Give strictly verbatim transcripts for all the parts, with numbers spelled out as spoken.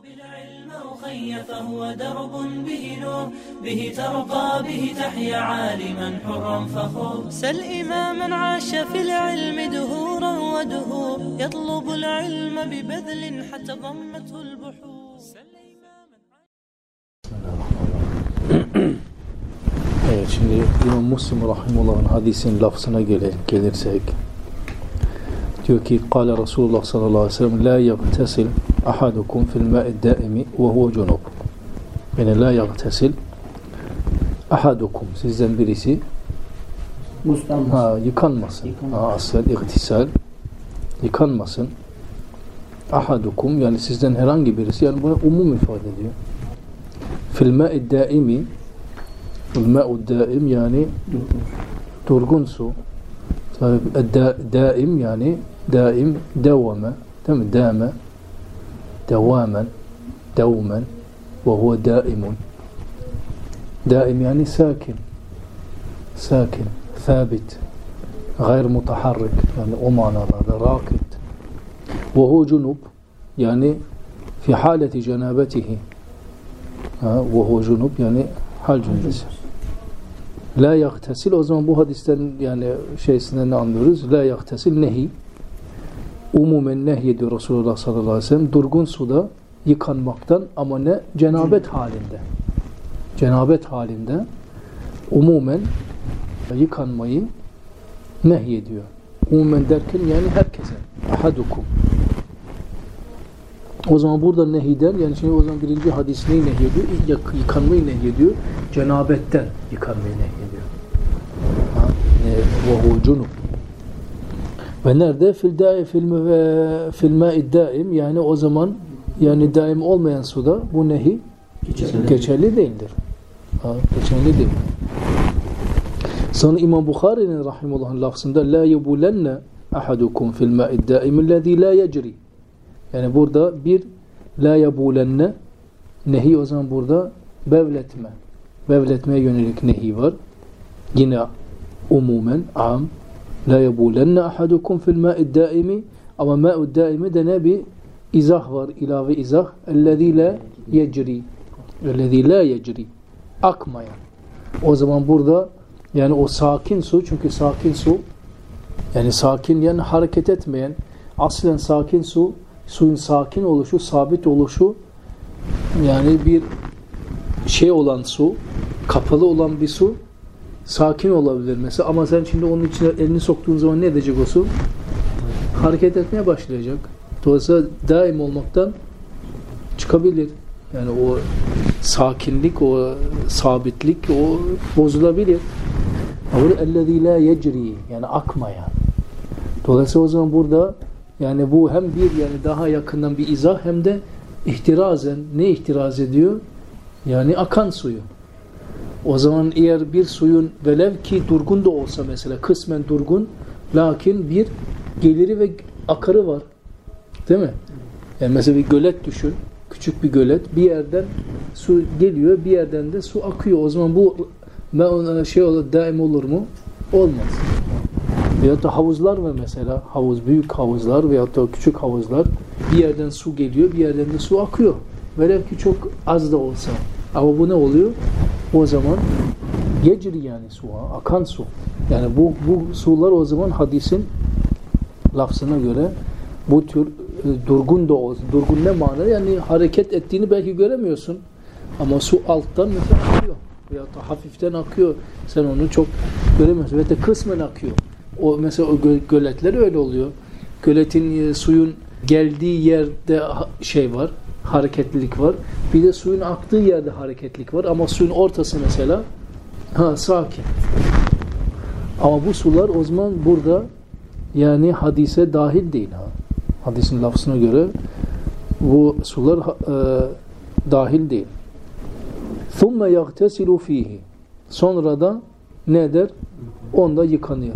بالعلم أخي فهو درب به نور به ترقى به تحيا عالما حرا فخور سل إماما عاش في العلم دهورا ودهور يطلب العلم ببذل حتى ضمته البحور. Evet, şimdi İmam Müslim Rahimullah'ın hadisin lafzına gel gelirsek diyor ki Kale Resulullah sallallahu aleyhi ve sellem la yagtesil ahadukum fil ma'i daimi ve huve cunub. Yani la yagtesil ahadukum, sizden birisi ha, yıkanmasın. Ha, aslen ihtisal yıkanmasın. Ahadukum yani sizden herhangi birisi, yani buna umum ifade ediyor. Fil ma'i daimi, fil ma'u daim yani durgun su. Da, daim yani daim, devame, değil mi? Dame, devamen, devmen ve huve daimun. Daim yani sakin, sakin, thabit, gayr mutaharrik, yani o manalarda rakit. Ve huve cunub yani fi haleti cenabetihi, ve huve cunub yani hal cümlesi. La yaktesil, o zaman bu hadisten yani şeysinden ne anlıyoruz? La yaktesil nehi. Umumen nehyediyor Resulullah sallallahu aleyhi ve sellem durgun suda yıkanmaktan, ama ne? Cenabet halinde. Cenabet halinde umumen yıkanmayı nehyediyor. Umumen derken yani herkese. Ahadukum. O zaman burada nehiden, yani şimdi o zaman birinci hadis neyi nehyediyor? Yıkanmayı nehyediyor. Cenabetten yıkanmayı nehyediyor. Ve hu cunub. Ve nerede? Fil daim fil fil ma'i daim, yani o zaman yani daim olmayan suda bu nehi geçerli, geçerli değildir. Ha, geçerli değil. Sonra İmam Bukhari'nin rahimullah'ın lafzında la yubulenne ahadukum fil ma'i daim ellezî la yecri. Yani burada bir la yabulenne nehi, o zaman burada bevletme. Bevletmeye yönelik nehi var. Yine umumen am la yabulenne ahadukum fil ma'i daimi, ama ma'u daimi de ne bir izah var, ilave izah. Ellezî la yecri. Ellezî la yecri. Akmayan. O zaman burada yani o sakin su, çünkü sakin su yani sakin yani hareket etmeyen, aslen sakin su, suyun sakin oluşu, sabit oluşu, yani bir şey olan su, kapalı olan bir su sakin olabilir mesela, ama sen şimdi onun içine elini soktuğun zaman ne edecek o su? Hareket etmeye başlayacak. Dolayısıyla daim olmaktan çıkabilir. Yani o sakinlik, o sabitlik o bozulabilir. اَلَّذ۪ي لَا يَجْرِي yani akmayan. Dolayısıyla o zaman burada yani bu hem bir yani daha yakından bir izah, hem de ihtirazen ne ihtiraz ediyor? Yani akan suyu. O zaman eğer bir suyun velev ki durgun da olsa, mesela kısmen durgun, lakin bir geliri ve akarı var. Değil mi? Yani mesela bir gölet düşün. Küçük bir gölet. Bir yerden su geliyor, bir yerden de su akıyor. O zaman bu şey olur, daim olur mu? Olmaz. Veyahut da havuzlar var mesela. Havuz, büyük havuzlar veyahut da küçük havuzlar. Bir yerden su geliyor, bir yerden de su akıyor. Velev ki çok az da olsa. Ama bu ne oluyor? O zaman yecri yani su, akan su. Yani bu, bu sular o zaman hadisin lafzına göre bu tür e, durgun da olsa. Durgun ne manada? Yani hareket ettiğini belki göremiyorsun. Ama su alttan mesela akıyor. Veyahut da hafiften akıyor. Sen onu çok göremiyorsun. Veyahut da kısmen akıyor. O mesela o gö göletler öyle oluyor. Göletin e, suyun geldiği yerde şey var, hareketlilik var. Bir de suyun aktığı yerde hareketlilik var. Ama suyun ortası mesela ha sakin. Ama bu sular o zaman burada yani hadise dahil değil ha. Hadisin lafzına göre bu sular e, dahil değil. ثُمَّ يَغْتَسِلُ ف۪يهِ Sonra da ne der? Onda yıkanıyor.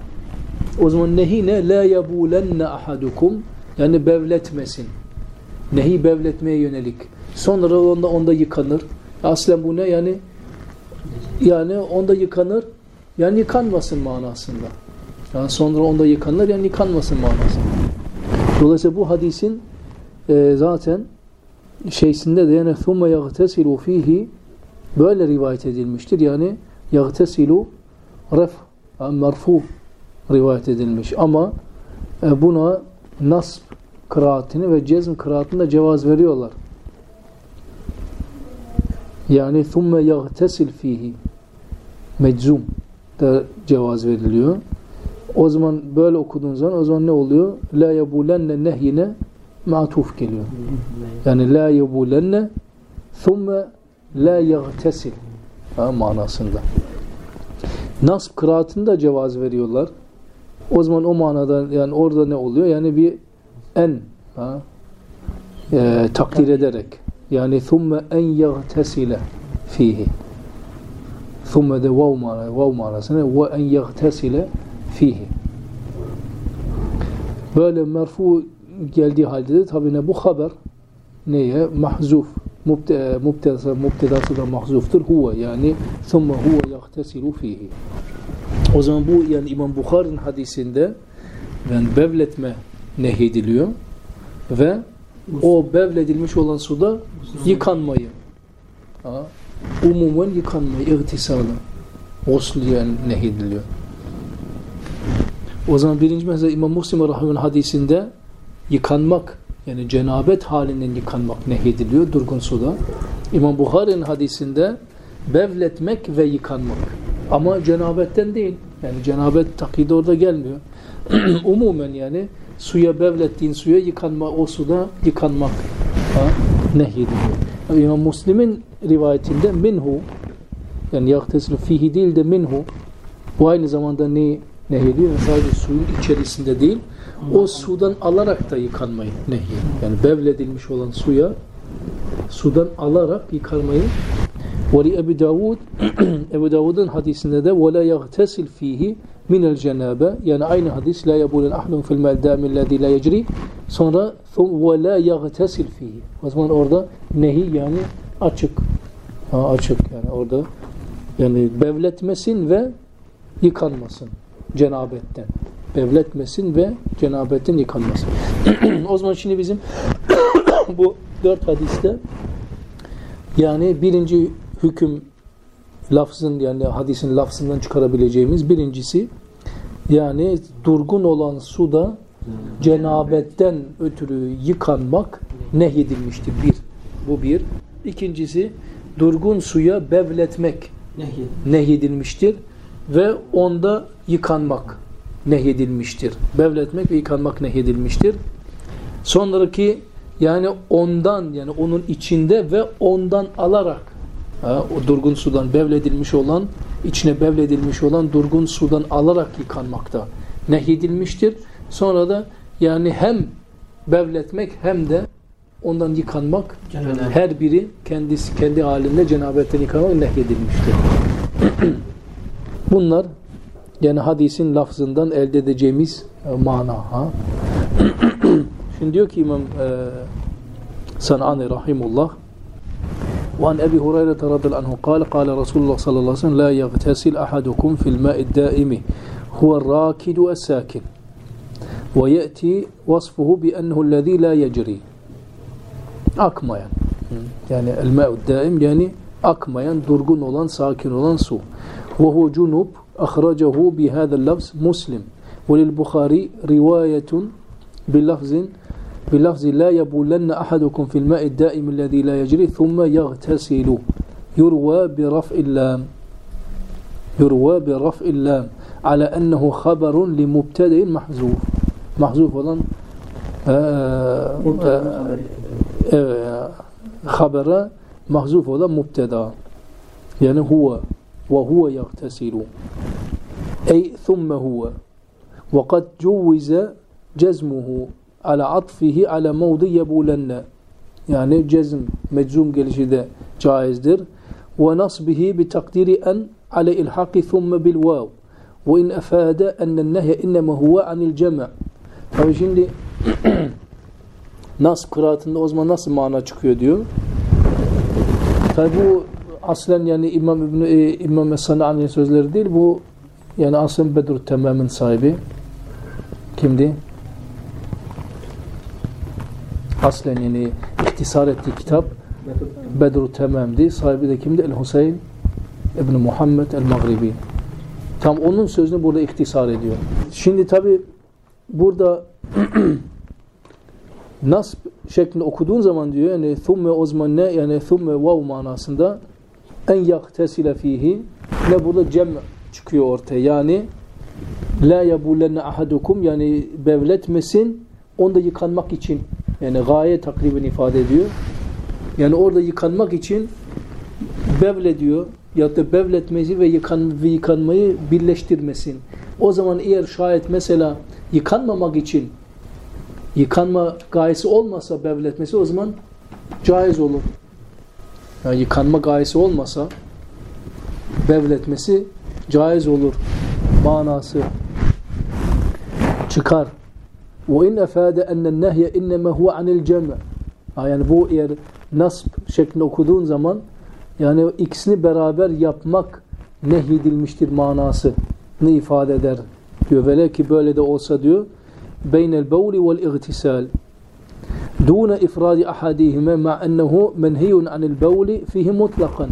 O zaman nehi ne? لَا يَبُولَنَّ أَحَدُكُمْ yani bevletmesin. Nehi bevletmeye yönelik. Sonra onda onda yıkanır. Aslen bu ne? Yani yani onda yıkanır. Yani yıkanmasın manasında. Yani sonra onda yıkanır, yani yıkanmasın manasında. Dolayısıyla bu hadisin e, zaten şeysinde de yani ثُمَّ يَغْتَسِلُ ف۪يهِ böyle rivayet edilmiştir. Yani يَغْتَسِلُ ref, merfu rivayet edilmiş. Ama e, buna nasb kıraatini ve cezm kıraatine cevaz veriyorlar. Yani ثُمَّ يَغْتَسِلْ ف۪يهِ meczum da cevaz veriliyor. O zaman böyle okuduğun zaman o zaman ne oluyor? La yebulenne nehyine matuf geliyor. Yani la yebulenne thumme la yagtesil manasında. Nasb kıraatında cevaz veriyorlar. O zaman o manada yani orada ne oluyor? Yani bir en ha, e, takdir ederek yani thumme en yagtesile fihi thumme de vav manası vav manasına ve en yagtesile fihi. Böyle merfu geldiği halde de tabi ne bu haber neye? Mahzuf. Mubtedası, mubtedası da mahzuftur. Huve yani thumme huve yagtesilu fihi. O zaman bu yani İmam Bukhari'nin hadisinde yani bevletme nehyediliyor ve o bevledilmiş olan suda yıkanmayı ha, umumen yıkanmayı, ihtisalı gusliyen nehyediliyor. O zaman birinci mesela İmam Müslim Rahim'in hadisinde yıkanmak yani cenabet halinden yıkanmak nehyediliyor durgun suda. İmam Bukhari'nin hadisinde bevletmek ve yıkanmak. Ama cenabetten değil. Yani cenabet taklidi orada gelmiyor. Umumen yani suya bevlettiğin suya yıkanma, o suda yıkanmak ha, nehyediliyor. Yani İmam Müslim'in rivayetinde minhu yani yahtesilu fihi değil de minhu bu aynı zamanda ne nehyediyor? Sadece suyun içerisinde değil o sudan alarak da yıkanmayı nehyediyor. Yani bevledilmiş olan suya sudan alarak yıkanmayı وَلِ Ebu Davud Ebu Davud'un hadisinde de وَلَا يَغْتَسِلْ ف۪يهِ مِنَ الْجَنَابَ yani aynı hadis لَا يَبُولَ الْاَحْلُمْ فِي الْمَا الدَّامِ الَّذ۪ي لَا يَجْرِي sonra وَلَا يَغْتَسِلْ ف۪يهِ o zaman orada nehi yani açık ha, açık yani orada yani bevletmesin ve yıkanmasın cenabetten bevletmesin ve cenabetten yıkanmasın. O zaman şimdi bizim bu dört hadiste yani birinci hüküm lafzın yani hadisin lafzından çıkarabileceğimiz birincisi yani durgun olan suda cenabetten ötürü yıkanmak nehyedilmiştir. Bir. Bu bir. İkincisi durgun suya bevletmek nehyedilmiştir ve onda yıkanmak nehyedilmiştir. Bevletmek ve yıkanmak nehyedilmiştir. Sonraki yani ondan yani onun içinde ve ondan alarak ha, o durgun sudan bevledilmiş olan içine bevledilmiş olan durgun sudan alarak yıkanmakta nehyedilmiştir. Sonra da yani hem bevletmek hem de ondan yıkanmak Cenab-ı her biri kendisi kendi halinde cenabetten yıkanmak nehyedilmiştir. Bunlar yani hadisin lafzından elde edeceğimiz e, mana. Ha? Şimdi diyor ki İmam e, San'ani rahimullah وعن أبي هريرة رضي الله عنه قال قال رسول الله صلى الله عليه وسلم لا يغتسل أحدكم في الماء الدائم هو الراكد الساكن ويأتي وصفه بأنه الذي لا يجري akmayan yani el-ma'u daim yani akmayan durgun olan sakin olan su ve hu junub ahracahu bi hada'l lafz Muslim ve lil-Bukhari rivayetun bil lafzin bil lafzi la yabulanna ahadukum fil ma'i daim alladhi la yajri thumma yaghtasilu yurwa bi raf'il lam yurwa bi raf'il lam ala ennehu haberun li mubteda'in mahzuf mahzuf olan habere mahzuf olan mubteda yani huve ve huve yagtesilu ey thumme huve ve kad cuvvize cezmuhu ala atfihi ala mevdi yebulenne yani cezm meczum gelişi de caizdir ve nasbihi bi takdiri en ala ilhaqi thumme bil vav ve in efade ennen nehye inneme huve anil cema. Tabi şimdi nas kıraatında o zaman nasıl mana çıkıyor diyor. Tabi bu aslen yani İmam İbn e, İmam Es-San'ani'nin sözleri değil bu yani aslen Bedr Temam'ın sahibi kimdi? aslen yani ihtisar ettiği kitap Bedr-ü Temam'di. Sahibi de kimdi? El-Hüseyin İbn Muhammed el-Maghribi. Tam onun sözünü burada ihtisar ediyor. Şimdi tabi burada nasb şeklinde okuduğun zaman diyor yani thumme o zaman ne yani thumme vav manasında en yaktesile fihi ne burada cem çıkıyor ortaya yani la yabulenne ahadukum yani bevletmesin onda yıkanmak için yani gaye takriben ifade ediyor. Yani orada yıkanmak için bevle diyor ya da bevletmesi ve, yıkan, ve yıkanmayı birleştirmesin. O zaman eğer şayet mesela yıkanmamak için yıkanma gayesi olmasa bevletmesi o zaman caiz olur. Yani yıkanma gayesi olmasa bevletmesi caiz olur. Manası çıkar. وَاِنْ اَفَادَ اَنَّ النَّهْيَ اِنَّمَا هُوَ عَنِ الْجَمْعِ yani bu eğer nasb şeklinde okuduğun zaman yani ikisini beraber yapmak nehyedilmiştir manasını ifade eder diyor. Vele ki böyle de olsa diyor beynel bevli vel igtisal dune ifradi ahadihime ma ennehu menhiyun anil bevli fihi mutlakan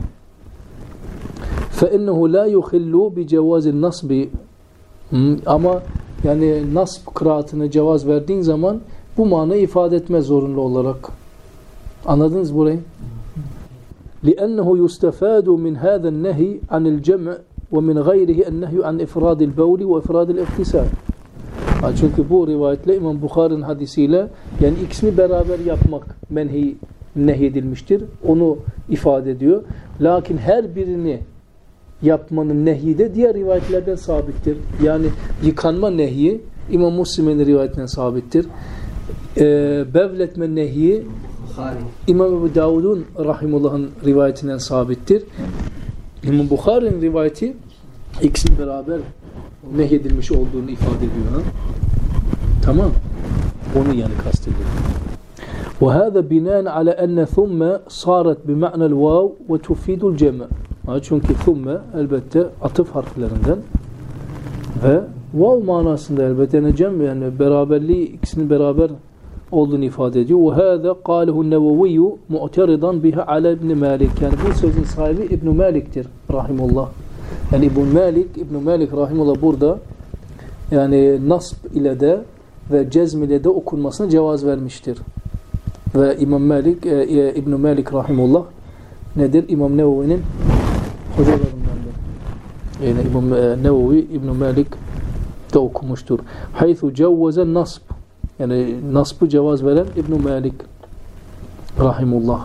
fe innehu la yukhillu bi cevazil nasbi ama yani nasb kıraatına cevaz verdiğin zaman bu manayı ifade etmez zorunlu olarak. Anladınız burayı? لأنه يستفاد من هذا النهي عن الجمع ومن غيره النهي عن إفراد البول وإفراد الاغتسال. Çünkü bu rivayetle İmam Bukhari'nin hadisiyle yani ikisini beraber yapmak menhi nehyedilmiştir. Onu ifade ediyor. Lakin her birini yapmanın nehyi de diğer rivayetlerden sabittir. Yani yıkanma nehyi İmam Müslim'in rivayetinden sabittir. Ee, bevletme nehyi İmam Ebu Davud'un rahimullah'ın rivayetinden sabittir. İmam Bukhari'nin rivayeti ikisini beraber nehyedilmiş olduğunu ifade ediyor. Ha? Tamam. Onu yani kastediyor. وَهَذَا بِنَانَ عَلَى أَنَّ ثُمَّ صَارَتْ بِمَعْنَ الْوَاوِ وَتُفِيدُ الْجَمَعِ çünkü thumme elbette atıf harflerinden ve vav manasında elbette yani cem yani beraberliği ikisinin beraber olduğunu ifade ediyor. وَهَذَا قَالَهُ النَّوَوِيُّ مُعْتَرِضًا بِهَا عَلَى İbn Malik yani bu sözün sahibi İbn Malik'tir rahimullah. Yani İbn Malik İbn Malik rahimullah burada yani nasb ile de ve cezm ile de okunmasına cevaz vermiştir. Ve İmam Malik e, İbn Malik rahimullah nedir? İmam Nevevi'nin hocalarındandır. Yani İmam Nevevi İbn Malik de okumuştur. Haythu cevvaze nasb yani nasbı cevaz veren İbn Malik rahimullah.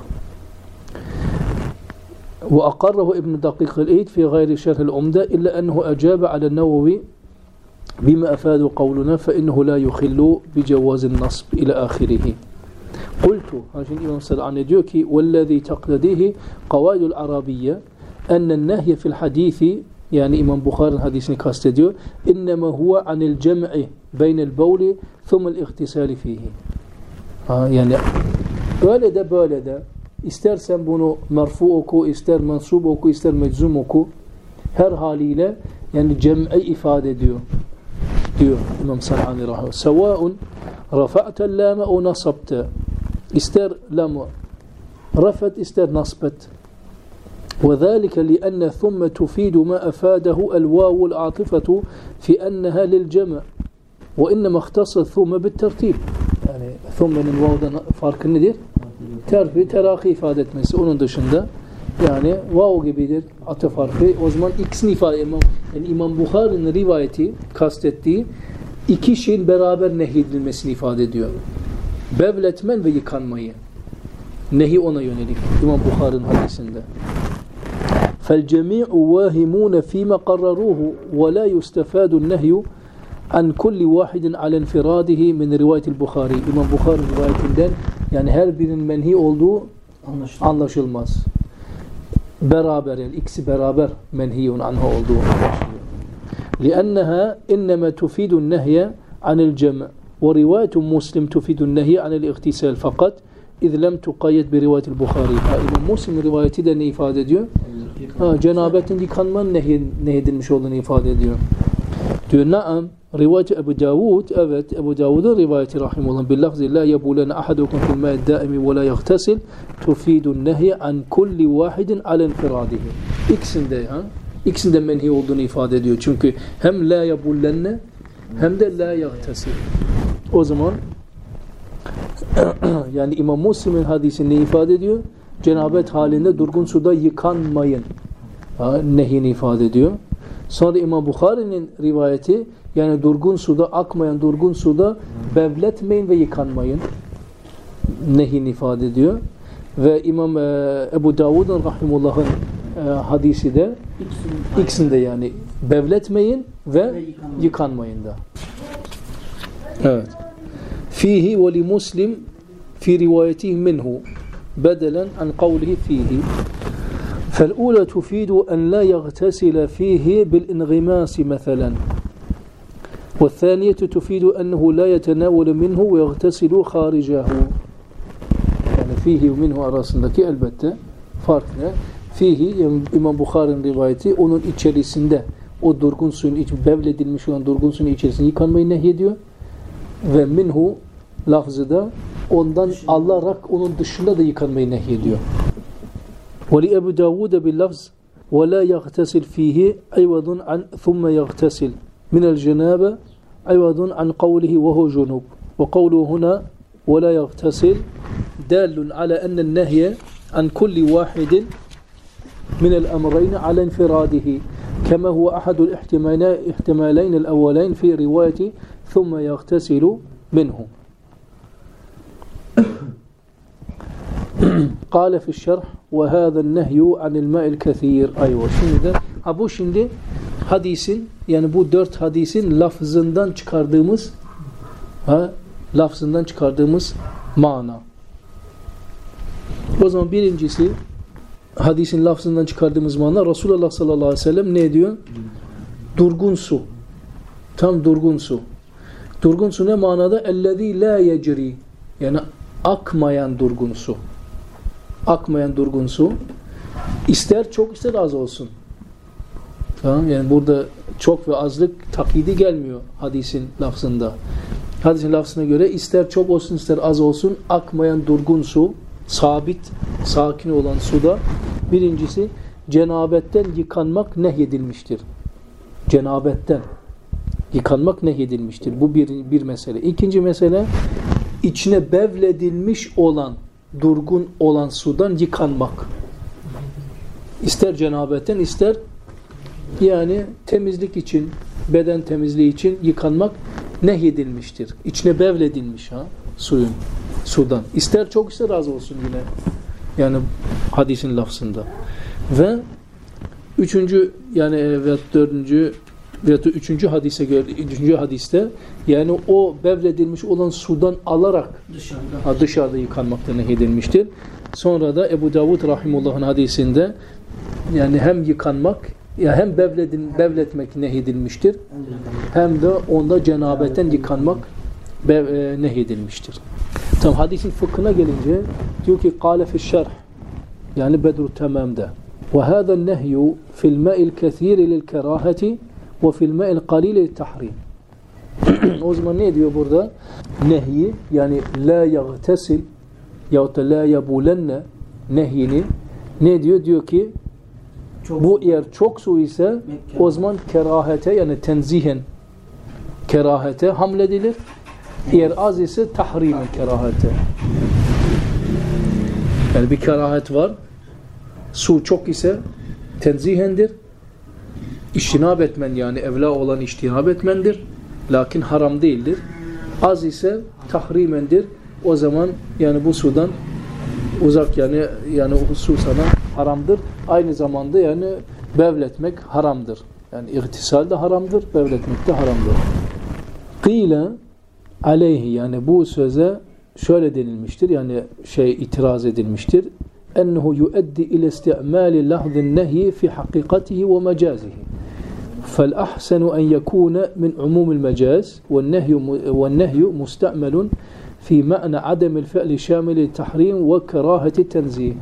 Ve akarrahu İbn Dakik el-Eid fi gayri şerh el-Umda illa ennehu acabe ala Nevevi bima afadu kavluna fe innehu la yukhillu bi cevazin nasb ila ahirihi. Kultu, şimdi İmam Sel'ani diyor ki وَالَّذ۪ي تَقْتَدِيهِ قَوَائِدُ الْعَرَبِيَّ اَنَّ النَّهْيَ فِي الْحَد۪يثِ yani İmam Bukhari'nin hadisini kastediyor اِنَّمَا هُوَ عَنِ الْجَمْعِ بَيْنَ الْبَوْلِ ثُمَّ الْاِخْتِسَالِ ف۪يهِ yani böyle de böyle de istersen bunu merfu oku, ister mensub oku, ister meczum oku her haliyle yani cem'i ifade ediyor diyor İmam Sel'ani rahimahullah. Sevaun rafa'te lâme o nasabte ister lamı rafet ister nasbet وذلك لأن ثم تفيد ما أفاده الواو العاطفة في أنها للجمع وإنما اختصت ثم بالترتيب yani thumm'nin vav'dan farkı nedir? Terfi, teraki ifade etmesi onun dışında yani vav gibidir atıf harfi o zaman ikisini ifade imam, yani İmam Bukhari'nin rivayeti kastettiği iki şeyin beraber nehyedilmesini ifade ediyor. Bevletmen ve yıkanmayı. Nehi ona yönelik. İmam Bukhari'nin hadisinde. فَالْجَمِيعُ وَاهِمُونَ ف۪ي مَا قَرَّرُوهُ وَلَا يُسْتَفَادُ النَّهْيُ عَنْ كُلِّ وَاحِدٍ عَلَى انْفِرَادِهِ مِنْ رِوَايَةِ الْبُخَارِ İmam Bukhari'nin rivayetinden yani her birinin menhi olduğu anlaşılmaz. anlaşılmaz. Beraber yani ikisi beraber menhiyun anha olduğu anlaşılıyor. لأنها إنما تفيد النهي عن الجمع ورواية مسلم تفيد النهي عن الاغتسال فقط إذ لم تقيد برواية البخاري. İmam Müslim rivayeti de ne ifade ediyor? Ha, cenabetin yıkanmanın nehyedilmiş olduğunu ifade ediyor. Diyor naam rivayet Ebu Davud, evet Ebu Davud'un rivayeti rahimullah billahzi la yebulene ahadukum fil ma'i daimi ve la yagtasil tufidun nehye an kulli vahidin ala infiradihi. İkisinde ha İkisinde menhi olduğunu ifade ediyor. Çünkü hem la yabullenne hem de la yagtasil. O zaman yani İmam Müslim'in hadisi ne ifade ediyor? Cenabet halinde durgun suda yıkanmayın. Ha, nehini ifade ediyor. Sonra İmam Bukhari'nin rivayeti yani durgun suda akmayan durgun suda bevletmeyin ve yıkanmayın. Nehini ifade ediyor. Ve İmam e, Ebu Davud'un rahimullah'ın e, hadisi de ikisinde yani bevletmeyin ve, ve yıkanmayın da. Evet. Fihi ve li Muslim fi rivayetihi minhu bedelen an kavlihi fihi. فالأولى تفيد أن لا يغتسل فيه بالانغماس مثلا والثانية تفيد أنه لا يتناول منه ويغتسل خارجه. Yani fihi ve minhu arasındaki elbette fark ne? Fihi yani İmam Bukhari'nin rivayeti onun içerisinde o durgun suyun iç bevledilmiş olan durgun suyun içerisinde yıkanmayı nehyediyor ve minhu lafzı da ondan alarak onun dışında da yıkanmayı nehyediyor. وَلِأَبُ دَاوُودَ بِاللَّفْزِ وَلَا يَغْتَسِلْ ف۪يهِ عِوَضٌ عَنْ ثُمَّ يَغْتَسِلْ مِنَ الْجَنَابَ عِوَضٌ عَنْ قَوْلِهِ وَهُوَ جُنُوبٌ وَقَوْلُهُ هُنَا وَلَا يَغْتَسِلْ دَالٌ عَلَى أَنَّ النَّهْيَ عَنْ كُلِّ وَاحِدٍ مِنَ الْأَمْرَيْنِ عَلَى انْفِرَادِهِ كَمَا هُوَ أَحَدُ الْاحْتِمَالَيْنِ الْأَوَّلَيْنِ فِي رِوَايَةِ ثُمَّ يَغْتَسِلُ مِنْهُ. قال في الشرح وهذا النهي عن الماء الكثير. Ayva. Şimdi de ha bu şimdi hadisin yani bu dört hadisin lafzından çıkardığımız ha lafzından çıkardığımız mana. O zaman birincisi hadisin lafzından çıkardığımız mana Resulullah sallallahu aleyhi ve sellem ne diyor? Durgun su. Tam durgun su. Durgun su ne manada? Ellezî lâ yecri. Yani akmayan durgun su. Akmayan durgun su. İster çok ister az olsun. Tamam yani burada çok ve azlık taklidi gelmiyor hadisin lafzında. Hadisin lafzına göre ister çok olsun ister az olsun akmayan durgun su, sabit, sakin olan suda birincisi cenabetten yıkanmak nehyedilmiştir. Cenabetten yıkanmak nehyedilmiştir. Bu bir, bir mesele. İkinci mesele içine bevledilmiş olan durgun olan sudan yıkanmak. İster cenabetten ister yani temizlik için, beden temizliği için yıkanmak nehyedilmiştir. İçine bevledilmiş ha suyun, sudan. İster çok ister az olsun yine. Yani hadisin lafzında. Ve üçüncü yani ve dördüncü ve üçüncü hadise göre üçüncü hadiste yani o bevledilmiş olan sudan alarak dışarıda, ha, dışarıda yıkanmakta nehyedilmiştir. Sonra da Ebu Davud rahimullah'ın hadisinde yani hem yıkanmak ya hem bevledin bevletmek nehyedilmiştir. Hem de onda cenabetten yıkanmak bev, e, nehyedilmiştir. Tam hadisin fıkhına gelince diyor ki kâle fi'ş-şerh yani Bedru Tamam'da ve hâzâ nehyu fil mâ'il kethîri lil kerâheti ve fil mâ'il qalîli lit tahrim. O zaman ne diyor burada? Nehyi yani la yagtesil yahut da la yabulenne nehyini ne diyor? Diyor ki çok bu eğer çok su ise Mekke. O zaman kerahete yani tenzihen kerahete hamledilir. Eğer az ise tahrimen kerahete. Yani bir kerahet var. Su çok ise tenzihendir. İçtinab etmen yani evla olan içtinab etmendir. Lakin haram değildir. Az ise tahrimendir. O zaman yani bu sudan uzak yani yani o su sana haramdır. Aynı zamanda yani bevletmek haramdır. Yani ihtisal de haramdır, bevletmek de haramdır. Qîle aleyhi yani bu söze şöyle denilmiştir. Yani şey itiraz edilmiştir. Ennehu yuaddi ila isti'mali lahzin nehyi fi hakikatihi ve mecazihi. فالأحسن أن يكون من عموم المجاز والنهي والنهي مستعمل في معنى عدم الفعل شامل التحريم وكراهة التنزيه.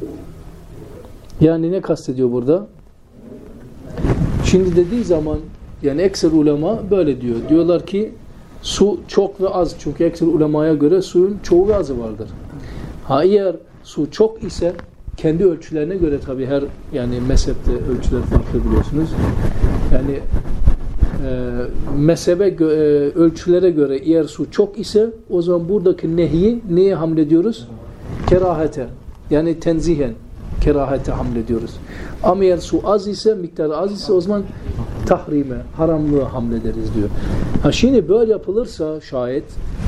Yani ne kastediyor burada? Şimdi dediği zaman yani ekser ulema böyle diyor. Diyorlar ki su çok ve az. Çünkü ekser ulemaya göre suyun çoğu ve azı vardır. Ha eğer su çok ise kendi ölçülerine göre tabii her yani mezhepte ölçüler farklı biliyorsunuz. Yani e, mezhebe gö- e, ölçülere göre eğer su çok ise o zaman buradaki nehiyi neye hamlediyoruz? Kerahete. Yani tenzihen kerahete hamlediyoruz. Ama eğer su az ise, miktarı az ise o zaman tahrime, haramlığa hamlederiz diyor. Ha şimdi böyle yapılırsa şayet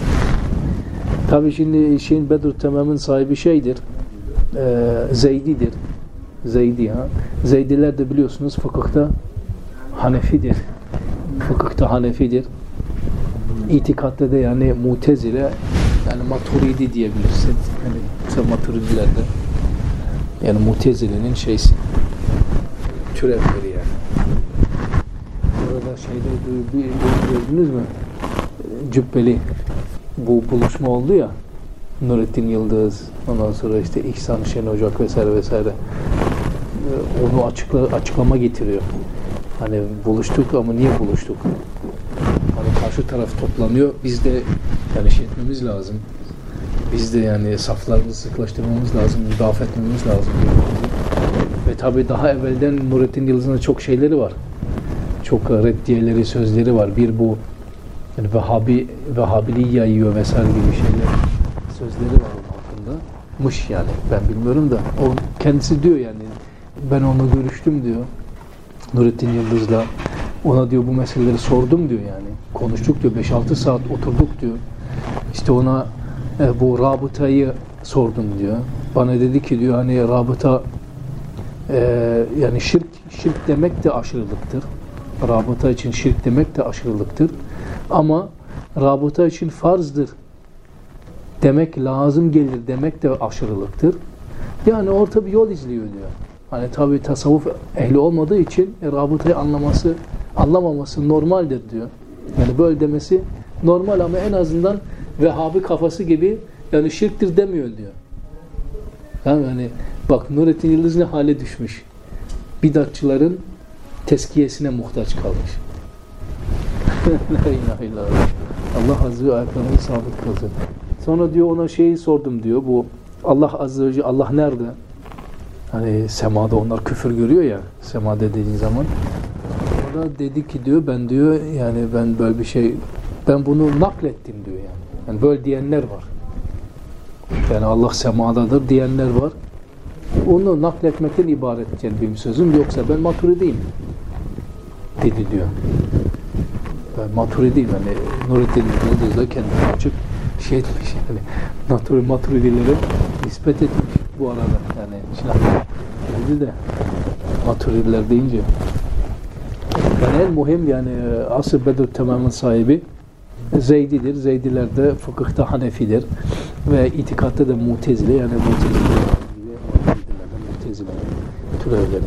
tabii şimdi şeyin Bedr Temam'ın sahibi şeydir. E, Zeydi'dir. Zeydi ha. Zeydiler de biliyorsunuz fıkıhta Hanefidir. Fıkıhta Hanefidir. İtikatta da yani Mutezile yani Maturidi diyebilirsin. Yani mesela Maturidilerde yani Mutezile'nin şeysi türevleri yani. Orada şeyde bir, bir gördünüz mü? Cübbeli bu buluşma oldu ya. Nurettin Yıldız, ondan sonra işte İhsan Şen Ocak vesaire vesaire. Onu açıkla, açıklama getiriyor. Hani buluştuk ama niye buluştuk? Hani karşı taraf toplanıyor. Biz de yani şey etmemiz lazım. Biz de yani saflarımızı sıklaştırmamız lazım, müdafaa etmemiz lazım. Ve tabii daha evvelden Nurettin Yıldız'ın çok şeyleri var. Çok reddiyeleri, sözleri var. Bir bu yani Vehhabi, Vehhabiliği yayıyor vesaire gibi şeyler. Sözleri var onun hakkında. Mış yani. Ben bilmiyorum da. O kendisi diyor yani. Ben onunla görüştüm diyor. Nurettin Yıldız'la. Ona diyor bu meseleleri sordum diyor yani. Konuştuk diyor. beş altı saat oturduk diyor. İşte ona e, bu rabıtayı sordum diyor. Bana dedi ki diyor hani rabıta e, yani şirk şirk demek de aşırılıktır. Rabıta için şirk demek de aşırılıktır. Ama rabıta için farzdır demek lazım gelir demek de aşırılıktır. Yani orta bir yol izliyor diyor. Hani tabi tasavvuf ehli olmadığı için e, rabıtayı anlaması, anlamaması normaldir diyor. Yani böyle demesi normal ama en azından Vehhabi kafası gibi yani şirktir demiyor diyor. Yani hani bak Nurettin Yıldız ne hale düşmüş. Bidatçıların teskiyesine muhtaç kalmış. La ilahe illallah. Allah Azze ve ayaklarını sabit kılsın. Sonra diyor ona şeyi sordum diyor. Bu Allah Azze ve Celle Allah nerede? Hani semada onlar küfür görüyor ya semada dediğin zaman. O da dedi ki diyor ben diyor yani ben böyle bir şey ben bunu naklettim diyor yani. Yani böyle diyenler var. Yani Allah semadadır diyenler var. Onu nakletmekten ibaret yani benim sözüm yoksa ben Maturidiyim dedi diyor. Ben Maturidiyim yani Nurettin Yıldız da kendini açık şey etmiş yani Maturi, Maturidilere nispet etmiş bu arada yani şimdi dedi de Maturidiler deyince yani en muhim yani Asr Bedr Temam'ın sahibi Zeydi'dir. Zeydiler de fıkıhta Hanefidir ve itikatta da Mutezile yani Mutezile Mutezile türevleri.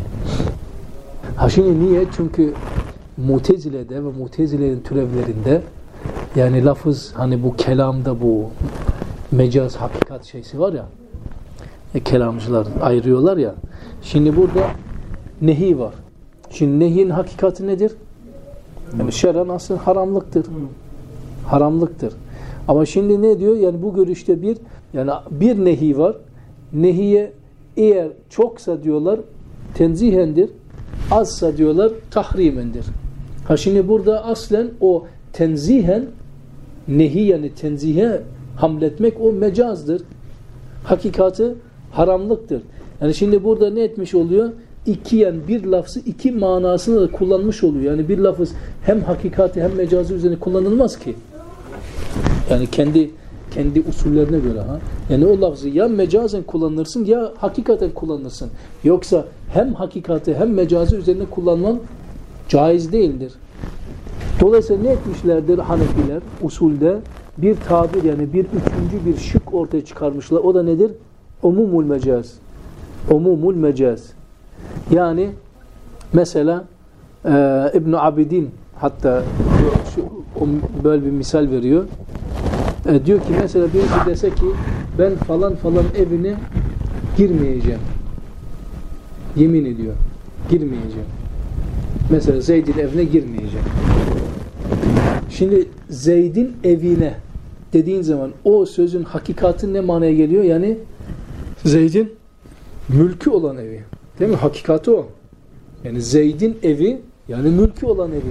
Ha şimdi niye? Çünkü Mutezile'de ve Mutezile'nin türevlerinde yani lafız hani bu kelamda bu mecaz hakikat şeysi var ya e, kelamcılar ayırıyorlar ya şimdi burada nehi var. Şimdi nehin hakikati nedir? Yani şer'an aslında haramlıktır. Haramlıktır. Ama şimdi ne diyor? Yani bu görüşte bir yani bir nehi var. Nehiye eğer çoksa diyorlar tenzihendir. Azsa diyorlar tahrimendir. Ha şimdi burada aslen o tenzihen nehi yani tenzihe hamletmek o mecazdır. Hakikati haramlıktır. Yani şimdi burada ne etmiş oluyor? İki yani bir lafzı iki manasını da kullanmış oluyor. Yani bir lafız hem hakikati hem mecazı üzerine kullanılmaz ki. Yani kendi kendi usullerine göre ha. Yani o lafzı ya mecazen kullanırsın ya hakikaten kullanırsın. Yoksa hem hakikati hem mecazı üzerine kullanman caiz değildir. Dolayısıyla ne etmişlerdir Hanefiler usulde bir tabir yani bir üçüncü bir şık ortaya çıkarmışlar. O da nedir? Umumul mecaz. Umumul mecaz. Yani mesela e, İbn-i Abidin hatta şu, o, böyle bir misal veriyor. E, diyor ki mesela birisi dese ki ben falan falan evine girmeyeceğim. Yemin ediyor. Girmeyeceğim. Mesela Zeyd'in evine girmeyeceğim. Şimdi Zeyd'in evine dediğin zaman o sözün hakikati ne manaya geliyor? Yani Zeyd'in mülkü olan evi. Değil mi? Hakikati o. Yani Zeyd'in evi yani mülkü olan evi.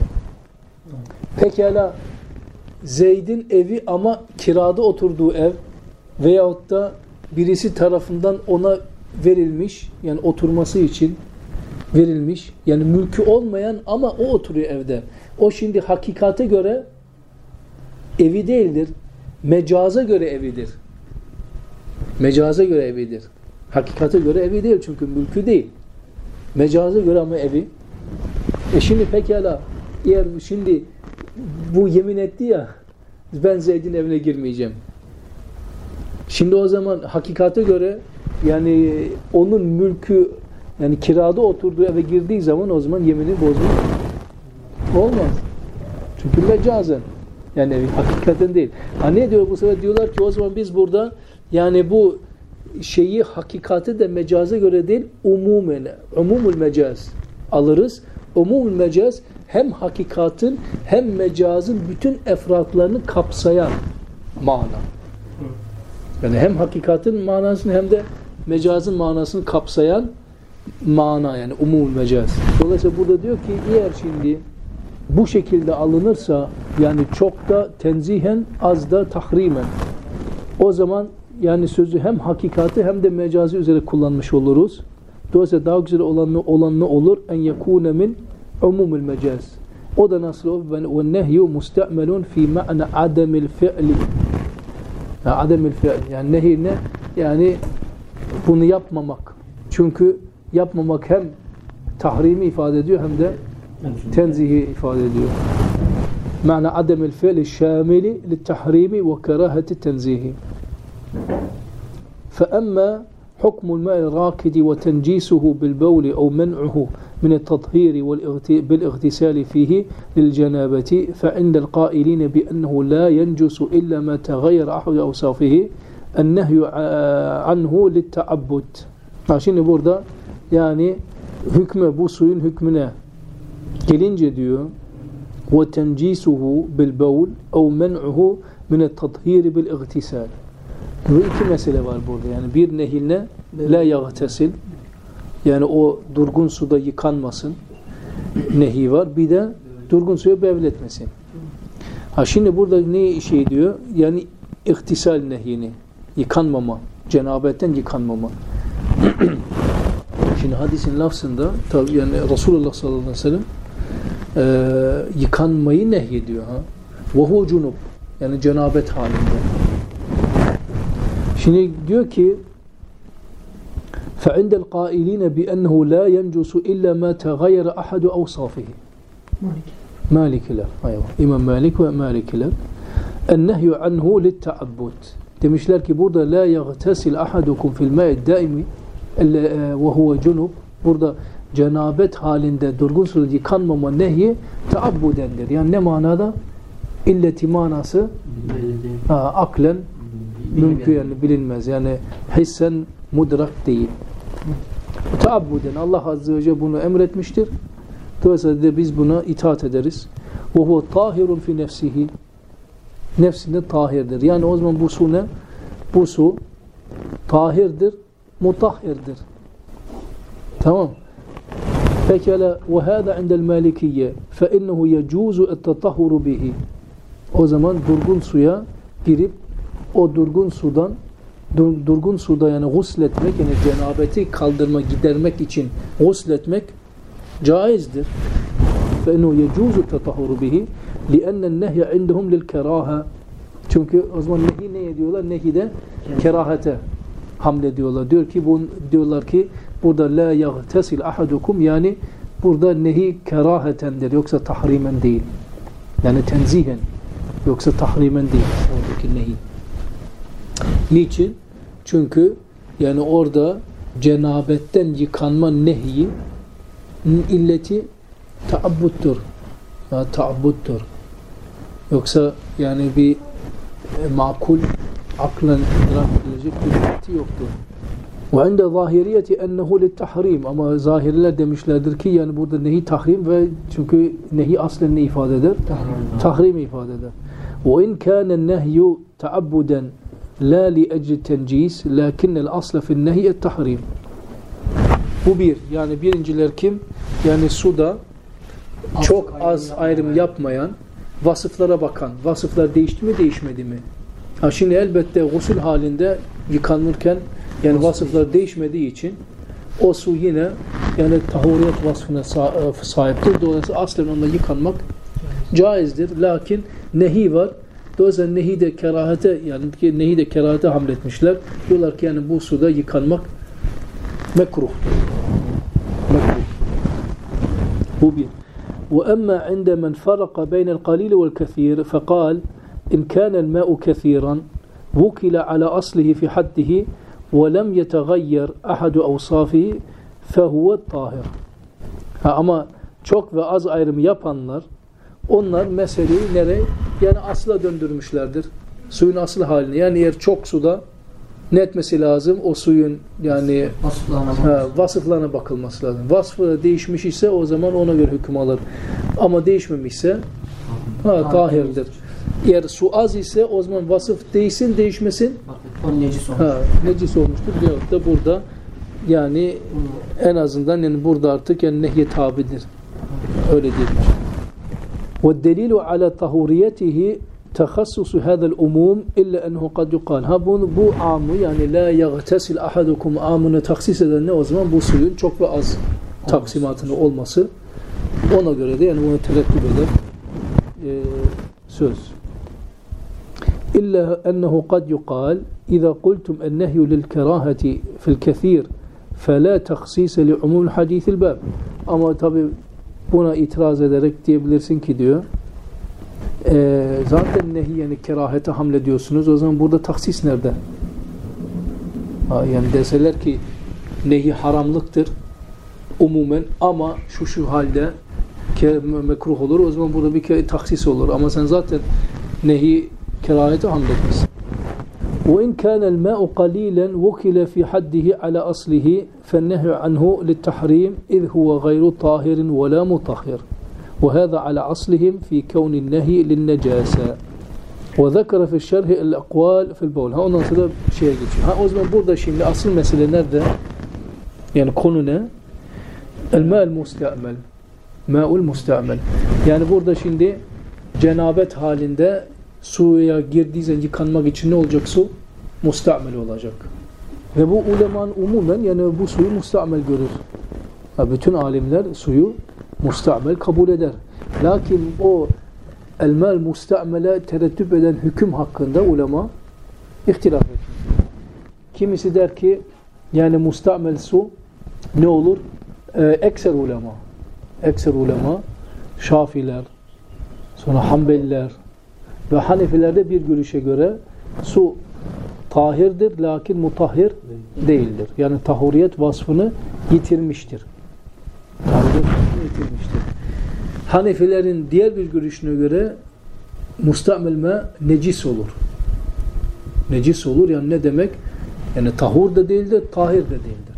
Pekala Zeyd'in evi ama kirada oturduğu ev veyahut da birisi tarafından ona verilmiş, yani oturması için verilmiş, yani mülkü olmayan ama o oturuyor evde. O şimdi hakikate göre evi değildir. Mecaza göre evidir. Mecaza göre evidir. Hakikate göre evi değil çünkü mülkü değil. Mecaza göre ama evi. E şimdi pekala eğer şimdi bu yemin etti ya ben Zeyd'in evine girmeyeceğim. Şimdi o zaman hakikate göre yani onun mülkü yani kirada oturduğu eve girdiği zaman o zaman yemini bozmak olmaz. Çünkü mecazen. Yani evi hakikaten değil. Ha ne diyor bu sefer? Diyorlar ki o zaman biz burada yani bu şeyi hakikate de mecaza göre değil umumen, umumul mecaz alırız. Umumul mecaz hem hakikatin hem mecazın bütün efratlarını kapsayan mana. Yani hem hakikatin manasını hem de mecazın manasını kapsayan mana yani umumul mecaz. Dolayısıyla burada diyor ki eğer şimdi bu şekilde alınırsa yani çok da tenzihen az da tahrimen o zaman yani sözü hem hakikati hem de mecazı üzere kullanmış oluruz. Dolayısıyla daha güzel olan ne, olan ne olur? En yekune min umumul mecaz. O da nasıl olur? Ve nehyu muste'melun fi ma'na ademil fi'li. Ademil fi'li. Yani nehi ne? Yani bunu yapmamak. Çünkü yapmamak hem tahrimi ifade ediyor hem de tenzihi ifade ediyor. Ma'na ademil fi'li şamili littahrimi ve keraheti tenzihi. فأما حكم الماء الراكد وتنجيسه بالبول أو منعه من التطهير بالاغتسال فيه للجنابة فعند القائلين بأنه لا ينجس إلا ما تغير أحد أوصافه النهي عنه للتعبد. Şimdi burada yani hükme bu suyun hükmüne gelince diyor وتنجيسه بالبول أو منعه من التطهير بالاغتسال. Bu iki mesele var burada. Yani bir nehirle la yagtesil yani o durgun suda yıkanmasın nehi var. Bir de durgun suya bevletmesin. Ha şimdi burada ne şey diyor? Yani ihtisal nehini yıkanmama. Cenabetten yıkanmama. Şimdi hadisin lafzında tabi yani Resulullah sallallahu aleyhi ve sellem e, yıkanmayı nehyediyor. Ha? Vahu cunub yani cenabet halinde. Şimdi diyor ki فَعِنْدَ الْقَائِلِينَ بِأَنَّهُ لَا يَنْجُسُ إِلَّا مَا تَغَيَّرَ أَحَدُ أَوْصَافِهِ Malikiler. İmam Malik ve Malikiler. النَّهْيُ عَنْهُ لِلْتَعَبُّدِ Demişler ki burada لَا يَغْتَسِلْ أَحَدُكُمْ فِي الْمَاءِ الدَّائِمِ وَهُوَ جُنُوب Burada cenabet halinde durgun suda yıkanmama nehyi teabbudendir. Yani ne manada? İlleti manası ha, aklen mümkün yani bilinmez. Yani hissen mudrak değil. Taabbuden Allah Azze ve Celle bunu emretmiştir. Dolayısıyla de biz buna itaat ederiz. Ve huve tahirun fi nefsihi. Nefsinde tahirdir. Yani o zaman bu su ne? Bu su tahirdir, mutahhirdir. Tamam. Pekala ve hâdâ indel malikiyye fe innehu yecuzu ettetahhuru bihi. O zaman durgun suya girip o durgun sudan dur, durgun suda yani gusletmek yani cenabeti kaldırma gidermek için gusletmek caizdir. فَاِنُّ يَجُوزُ التَّطَهُرُ بِهِ لِأَنَّ النَّهْيَ عِنْدَهُمْ لِلْكَرَاهَ Çünkü o zaman nehi ne ediyorlar? Nehi de kerahete hamlediyorlar. Diyor ki bu diyorlar ki burada la yagtesil ahadukum yani burada nehi kerahetendir yoksa tahrimen değil. Yani tenzihen yoksa tahrimen değil. Oradaki nehi. Niçin? Çünkü yani orada cenabetten yıkanma nehyi illeti taabbuttur. Ya taabbuttur. Yoksa yani bir e, makul aklen idrak edilecek bir illeti yoktur. Ve inde zahiriyeti ennehu littahrim. Ama zahiriler demişlerdir ki yani burada nehi tahrim ve çünkü nehi aslen ne ifade eder? Tahrim, tahrim ifade eder. Ve in kâne nehyu taabbuden la li ecli tencis lakinnel asla fin nehi et tahrim. Bu bir. Yani birinciler kim? Yani suda çok az ayrım yapmayan, vasıflara bakan. Vasıflar değişti mi değişmedi mi? Ha şimdi elbette gusül halinde yıkanırken yani vasıflar değişmediği için o su yine yani tahuriyet vasfına sahiptir. Dolayısıyla aslen onunla yıkanmak caizdir. Lakin nehi var. Dolayısıyla nehi de kerahete yani nehi de kerahete hamletmişler. Diyorlar ki yani bu suda yıkanmak mekruh. Mekruh. Bu bir. وأما عند من فرق بين القليل والكثير فقال إن كان الماء كثيرا وكل على أصله في حده وَلَمْ يَتَغَيَّرْ أَحَدُ أَوْصَافِهِ فَهُوَ الطَّاهِرُ. Ama çok ve az ayrım yapanlar onlar meseleyi nereye? Yani asla döndürmüşlerdir. Suyun aslı haline. Yani eğer çok suda ne etmesi lazım? O suyun yani vasıflarına, vasıflarına bakılması lazım. Vasfı değişmiş ise o zaman ona göre hüküm alır. Ama değişmemişse ha, tahirdir. Eğer su az ise o zaman vasıf değişsin değişmesin o necis olmuş. Ha, necis olmuştur. Veyahut da burada yani en azından yani burada artık yani nehye tabidir. Öyle değil. Ve delilu ala tahuriyetihi tehassusu hadal umum illa enhu kad yuqal. Ha bunu bu amı yani la yagtasil ahadukum amını taksis eden ne o zaman bu suyun çok ve az taksimatının olması. Ona göre de yani bunu tereddüt eder. Ee, söz. إلا أنه قد يقال إذا قلتم النهي للكراهة في الكثير فلا تخصيص لعموم الحديث الباب. Ama tabi buna itiraz ederek diyebilirsin ki diyor e, zaten nehi yani kerahete hamlediyorsunuz o zaman burada taksis nerede? Ha, yani deseler ki nehi haramlıktır umumen ama şu şu halde mekruh olur o zaman burada bir kere taksis olur ama sen zaten nehi kerahete hamletmez. وإن كان الماء قليلا وكل في حده على أصله فالنهي عنه للتحريم إذ هو غير طاهر ولا مطهر وهذا على أصلهم في كون النهي للنجاسة وذكر في الشرح الأقوال في البول. Ha ondan sonra şeye geçiyor. Ha o zaman burada şimdi asıl mesele nerede? Yani konu ne? El-ma'l musta'mel. Ma'ul musta'mel. Yani burada şimdi cenabet halinde suya girdiği zaman yıkanmak için ne olacak su? Mustamel olacak. Ve bu ulemanın umumen yani bu suyu mustamel görür. Ha, bütün alimler suyu mustamel kabul eder. Lakin o el-ma'l mustamele tereddüt eden hüküm hakkında ulema ihtilaf etmiş. Kimisi der ki yani mustamel su ne olur? Ee, ekser ulema. Ekser ulema Şafiler, sonra Hanbeliler ve Hanefilerde bir görüşe göre su tahirdir lakin mutahhir değildir. Yani tahuriyet vasfını yitirmiştir. Tahuriyet vasfını yitirmiştir. Hanefilerin diğer bir görüşüne göre mustamel me necis olur. Necis olur yani ne demek? Yani tahur da değildir, tahir de değildir.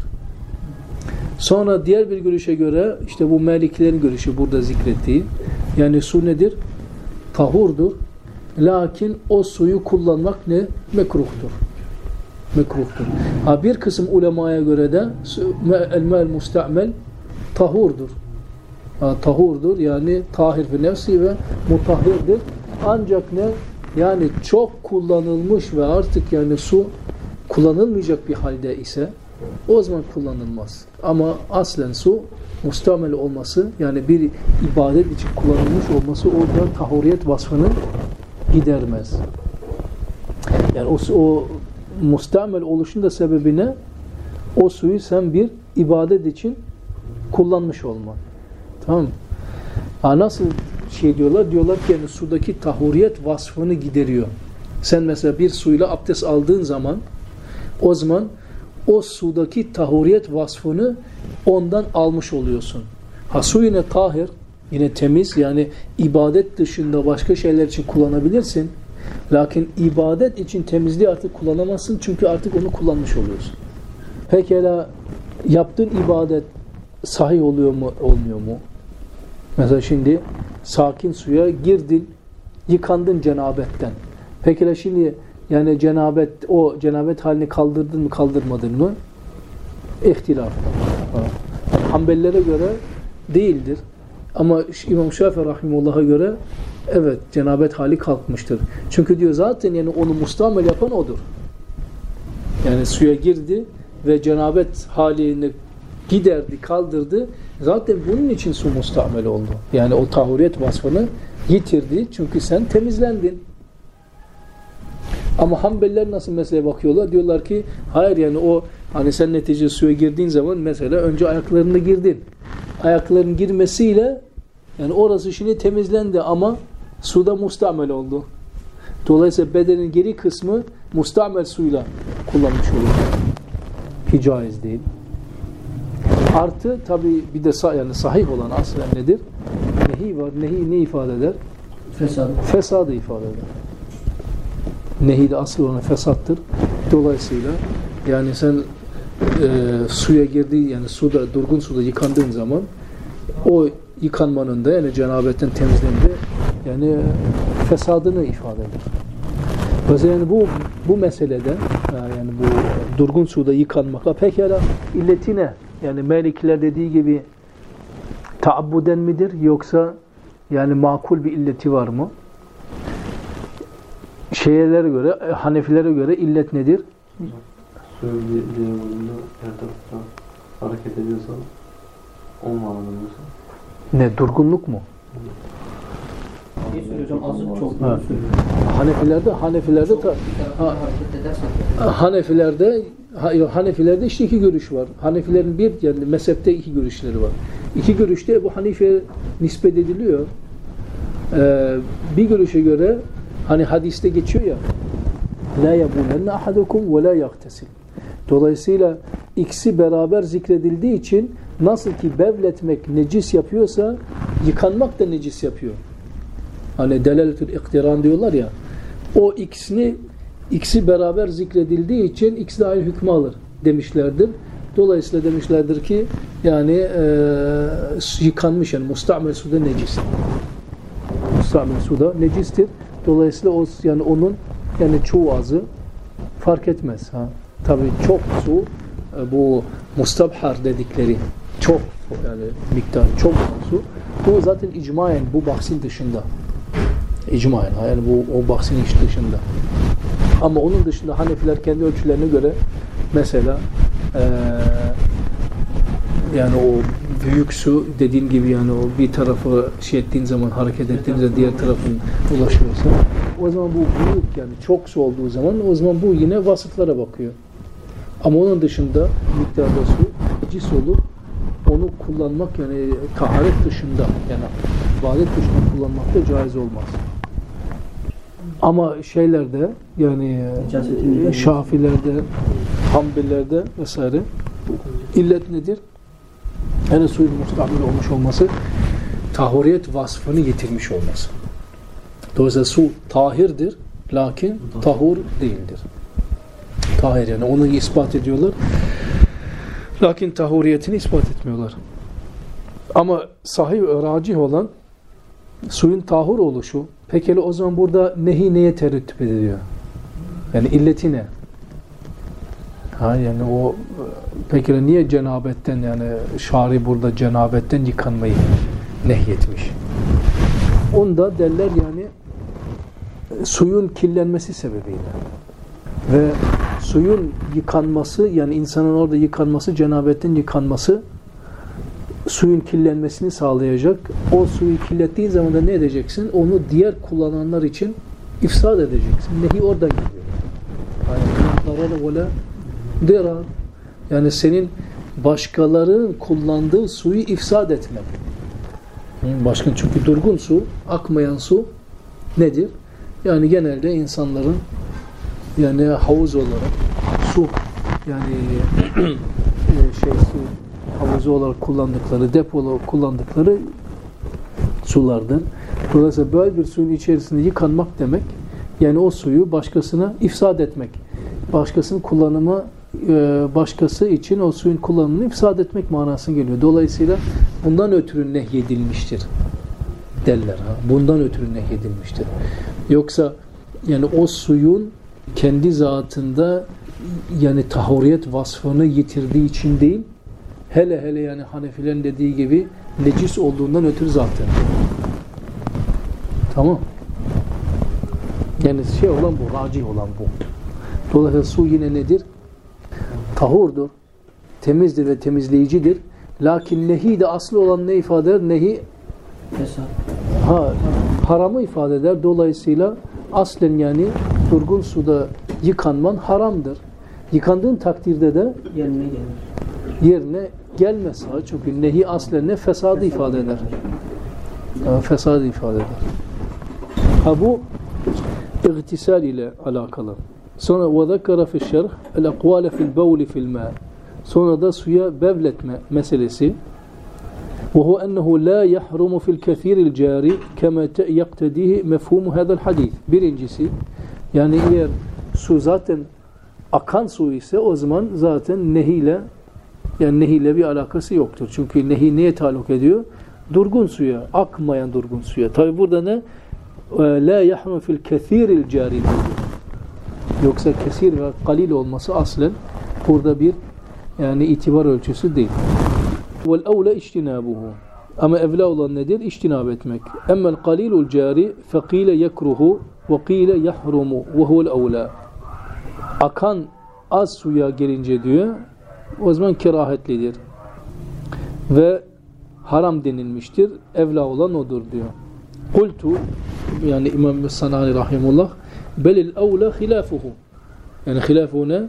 Sonra diğer bir görüşe göre işte bu Malikilerin görüşü burada zikrettiği yani su nedir? Tahurdur. Lakin o suyu kullanmak ne? Mekruhtur. Mekruhtur. Ha, bir kısım ulemaya göre de el-ma'l mustamel tahurdur. Ha, tahurdur yani tahir fi nefsi ve mutahhirdir. Ancak ne? Yani çok kullanılmış ve artık yani su kullanılmayacak bir halde ise o zaman kullanılmaz. Ama aslen su mustamel olması yani bir ibadet için kullanılmış olması orada tahuriyet vasfını gidermez. Yani o, o mustamel oluşun da sebebi ne? O suyu sen bir ibadet için kullanmış olman. Tamam mı? Ha, nasıl şey diyorlar? Diyorlar ki yani sudaki tahuriyet vasfını gideriyor. Sen mesela bir suyla abdest aldığın zaman o zaman o sudaki tahuriyet vasfını ondan almış oluyorsun. Ha su yine tahir, yine temiz yani ibadet dışında başka şeyler için kullanabilirsin. Lakin ibadet için temizliği artık kullanamazsın çünkü artık onu kullanmış oluyorsun. Pekala yaptığın ibadet sahih oluyor mu, olmuyor mu? Mesela şimdi sakin suya girdin, yıkandın cenabetten. Pekala şimdi yani cenabet, o cenabet halini kaldırdın mı, kaldırmadın mı? İhtilaf. Yani Hanbelilere göre değildir. Ama İmam Şafii rahimullah'a göre evet, cenabet hali kalkmıştır. Çünkü diyor zaten yani onu mustamel yapan odur. Yani suya girdi ve cenabet halini giderdi, kaldırdı. Zaten bunun için su mustamel oldu. Yani o tahuriyet vasfını yitirdi. Çünkü sen temizlendin. Ama Hanbeliler nasıl meseleye bakıyorlar? Diyorlar ki hayır, yani o hani sen netice suya girdiğin zaman mesela önce ayaklarına girdin. Ayakların girmesiyle yani orası şimdi temizlendi ama suda mustamel oldu. Dolayısıyla bedenin geri kısmı mustamel suyla kullanmış olur. Ki caiz değil. Artı tabi bir de sah yani sahih olan aslen nedir? Nehi var. Nehi ne ifade eder? Fesad. Fesadı ifade eder. Nehi de asıl olan fesattır. Dolayısıyla yani sen e, suya girdiği yani suda, durgun suda yıkandığın zaman o yıkanmanın da yani cenabetten temizlenme yani fesadını ifade eder. Mesela yani bu bu meselede yani bu durgun suda yıkanmakla pekala illeti ne? Yani Malikiler dediği gibi taabbuden midir yoksa yani makul bir illeti var mı? Şeylere göre, Hanefilere göre illet nedir? Söylediği bölümde her tarafta hareket ediyorsan on manada Ne, durgunluk mu? İyi söylüyor hocam, azıcık çok Ha. söylüyor. Hanefilerde, Hanefilerde ta, ha, Hanefilerde ha, Hanefilerde işte iki görüş var. Hanefilerin bir yani mezhepte iki görüşleri var. İki görüşte bu Hanife nispet ediliyor. Ee, bir görüşe göre hani hadiste geçiyor ya la yabulenne ahadukum ve la yaktesil. Dolayısıyla ikisi beraber zikredildiği için nasıl ki bevletmek necis yapıyorsa yıkanmak da necis yapıyor. Hani delaletül iktiran diyorlar ya, o ikisini ikisi beraber zikredildiği için ikisi de aynı hükmü alır demişlerdir. Dolayısıyla demişlerdir ki yani e, yıkanmış yani mustamel suda necis. Mustamel suda necistir. Dolayısıyla o yani onun yani çoğu azı fark etmez. Ha. Tabii çok su bu mustabhar dedikleri çok yani miktar çok su. Bu zaten icmaen bu bahsin dışında. İcmaen yani bu o bahsin iş dışında. Ama onun dışında Hanefiler kendi ölçülerine göre mesela ee, yani o büyük su dediğin gibi yani o bir tarafı şey ettiğin zaman hareket ettiğinizde diğer tarafın ulaşıyorsa o zaman bu büyük yani çok su olduğu zaman o zaman bu yine vasıflara bakıyor. Ama onun dışında miktarda su cis olur. Onu kullanmak yani taharet dışında yani ibadet dışında kullanmak da caiz olmaz. Ama şeylerde yani Şafilerde, Hanbelilerde vesaire illet nedir? Yani suyun mustamel olmuş olması tahuriyet vasfını yitirmiş olması. Dolayısıyla su tahirdir lakin tahur değildir. Tahir yani onu ispat ediyorlar. Lakin tahuriyetini ispat etmiyorlar. Ama sahih ve racih olan suyun tahur oluşu. Peki o zaman burada nehi neye terettüp ediyor? Yani illeti ne? Ha yani o peki niye cenabetten yani şari burada cenabetten yıkanmayı nehyetmiş? Onda derler yani suyun kirlenmesi sebebiyle ve suyun yıkanması yani insanın orada yıkanması cenabetten yıkanması suyun kirlenmesini sağlayacak. O suyu kirlettiğin zaman da ne edeceksin? Onu diğer kullananlar için ifsad edeceksin. Nehi oradan geliyor. Yani, yani senin başkalarının kullandığı suyu ifsad etmek. Başka çünkü durgun su, akmayan su nedir? Yani genelde insanların yani havuz olarak su yani şey su havuzu olarak kullandıkları, depo olarak kullandıkları sulardır. Dolayısıyla böyle bir suyun içerisinde yıkanmak demek, yani o suyu başkasına ifsad etmek, başkasının kullanıma e, başkası için o suyun kullanımını ifsad etmek manasına geliyor. Dolayısıyla bundan ötürü nehyedilmiştir derler. Ha? Bundan ötürü nehyedilmiştir. Yoksa yani o suyun kendi zatında yani tahuriyet vasfını yitirdiği için değil, hele hele yani Hanefilerin dediği gibi necis olduğundan ötürü zaten. Tamam. Yani şey olan bu, racih olan bu. Dolayısıyla su yine nedir? Tahurdur, temizdir ve temizleyicidir. Lakin nehi de aslı olan ne ifade eder? Nehi ha, haramı ifade eder. Dolayısıyla aslen yani durgun suda yıkanman haramdır. Yıkandığın takdirde de yerine gelir. Yerine gelmez. Çünkü nehi aslen ne? Fesadı ifade eder. Ha, fesadı ifade eder. Ha bu İgtisal ile alakalı. Sonra وَذَكَّرَ فِي الشَّرْحِ الْاَقْوَالَ فِي الْبَوْلِ فِي الْمَاءِ Sonra da suya bevletme meselesi. وَهُوَ أَنَّهُ لَا يَحْرُمُ فِي الْكَثِيرِ الْجَارِ كَمَا يَقْتَدِيهِ مَفْهُومُ هَذَا الْحَدِيثِ Birincisi, yani eğer su zaten akan su ise o zaman zaten nehiyle yani nehiyle bir alakası yoktur. Çünkü nehi neye taluk ediyor? Durgun suya, akmayan durgun suya. Tabi burada ne? La yahrum fil kesiril cari. Yoksa kesir ve kalil olması aslen burada bir yani itibar ölçüsü değil. Vel evle içtinabuhu. Ama evla olan nedir? İçtinab etmek. Emmel kalilul cari fekile yekruhu ve kile yahrumu ve huvel evla. Akan az suya gelince diyor o zaman kerahetlidir. Ve haram denilmiştir. Evla olan odur diyor. Kultu yani İmam Sanani rahimullah belil evla hilafuhu. Yani hilafuhu ne?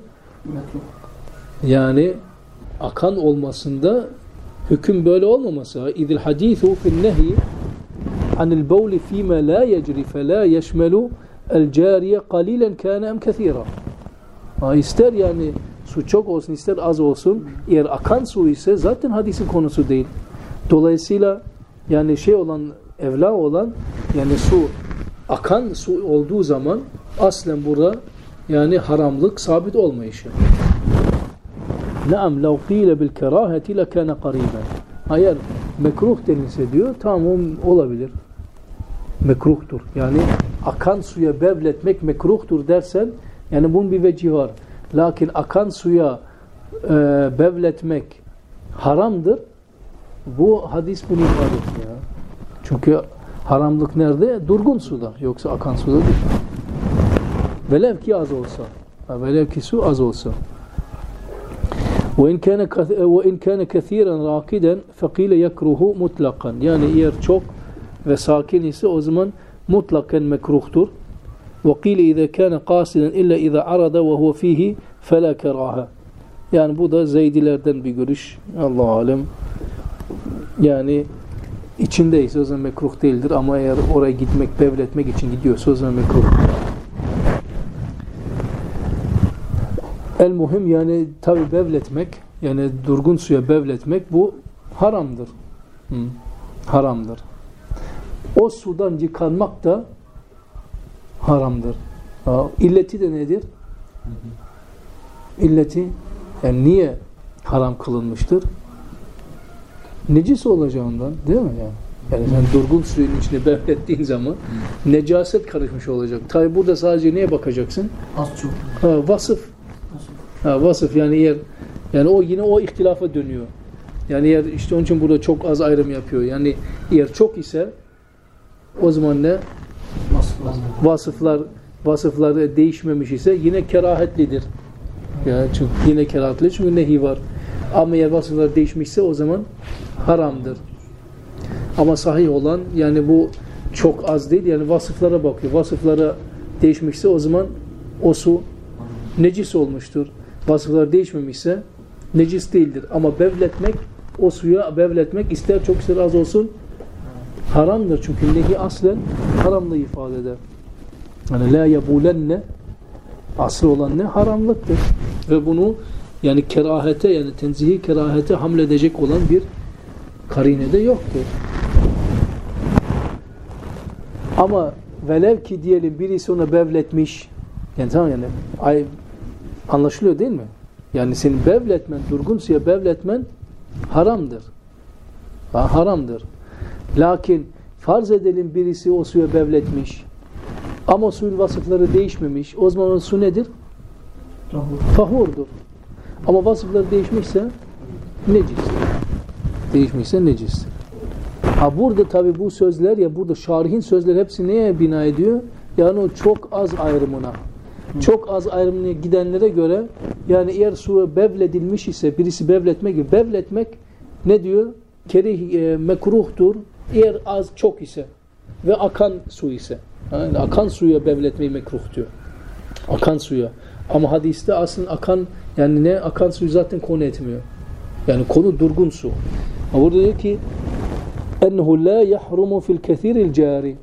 Yani akan olmasında hüküm böyle olmaması. İzil hadithu fil nehi anil bevli fîme la yecri fe la yeşmelu el cariye qalilen kâne em kethîra. İster yani su çok olsun ister az olsun eğer akan su ise zaten hadisin konusu değil. Dolayısıyla yani şey olan evla olan yani su akan su olduğu zaman aslen burada yani haramlık sabit olmayışı. Naam law qila bil kerahati lekana qariban. Eğer mekruh denilse diyor tamam olabilir. Mekruhtur. Yani akan suya bevletmek mekruhtur dersen yani bunun bir vecihi var. Lakin akan suya e, bevletmek haramdır. Bu hadis bunu ifade ediyor. Çünkü haramlık nerede? Durgun suda. Yoksa akan suda değil. Velev ki az olsa. Velev ki su az olsa. وَاِنْ كَانَ وَاِنْ كَانَ كَثِيرًا رَاكِدًا فَقِيلَ يَكْرُهُ مُطْلَقًا Yani eğer çok ve sakin ise o zaman mutlaken mekruhtur. وَقِيلَ اِذَا كَانَ قَاسِدًا اِلَّا اِذَا عَرَضَ وَهُوَ ف۪يهِ فَلَا كَرَاهَ Yani bu da Zeydilerden bir görüş. Allah alem. Yani içindeyse o zaman mekruh değildir ama eğer oraya gitmek, bevletmek için gidiyorsa o zaman mekruh. El muhim yani tabi bevletmek yani durgun suya bevletmek bu haramdır. Hı. Haramdır. O sudan yıkanmak da haramdır. Ha, illeti de nedir? İlleti yani niye haram kılınmıştır? Necis olacağından değil mi yani? Yani sen durgun suyun içine bevlettiğin zaman hmm. necaset karışmış olacak. Tabi burada sadece neye bakacaksın? Az çok. Ha, vasıf. Ha, vasıf yani eğer yani o yine o ihtilafa dönüyor. Yani eğer işte onun için burada çok az ayrım yapıyor. Yani eğer çok ise o zaman ne? Vasıflar. Vasıflar vasıfları değişmemiş ise yine kerahetlidir. Yani çünkü yine kerahetli çünkü nehi var. Ama eğer vasıflar değişmişse o zaman haramdır. Ama sahih olan yani bu çok az değil yani vasıflara bakıyor. Vasıflara değişmişse o zaman o su necis olmuştur. Vasıflar değişmemişse necis değildir. Ama bevletmek o suya bevletmek ister çok ister az olsun haramdır. Çünkü nehi aslen haramlığı ifade eder. Yani la yebulenne asıl olan ne? Haramlıktır. Ve bunu yani kerahete yani tenzihi kerahete hamledecek olan bir karine de yoktur. Ama velev ki diyelim birisi ona bevletmiş yani tamam yani ay, anlaşılıyor değil mi? Yani senin bevletmen, durgun suya bevletmen haramdır. Ha, haramdır. Lakin farz edelim birisi o suya bevletmiş ama suyun vasıfları değişmemiş. O zaman o su nedir? Tahurdur. Ama vasıfları değişmişse necistir. Değişmişse necistir. Ha burada tabi bu sözler ya burada şarihin sözleri hepsi neye bina ediyor? Yani o çok az ayrımına. Çok az ayrımına gidenlere göre yani eğer su bevledilmiş ise birisi bevletmek gibi bevletmek ne diyor? Kerih e, mekruhtur. Eğer az çok ise ve akan su ise. Yani akan suya bevletmeyi mekruh diyor. Akan suya. Ama hadiste aslında akan yani ne? Akan suyu zaten konu etmiyor. Yani konu durgun su. Ama burada diyor ki ennehu la yahrumu fil kethiril cari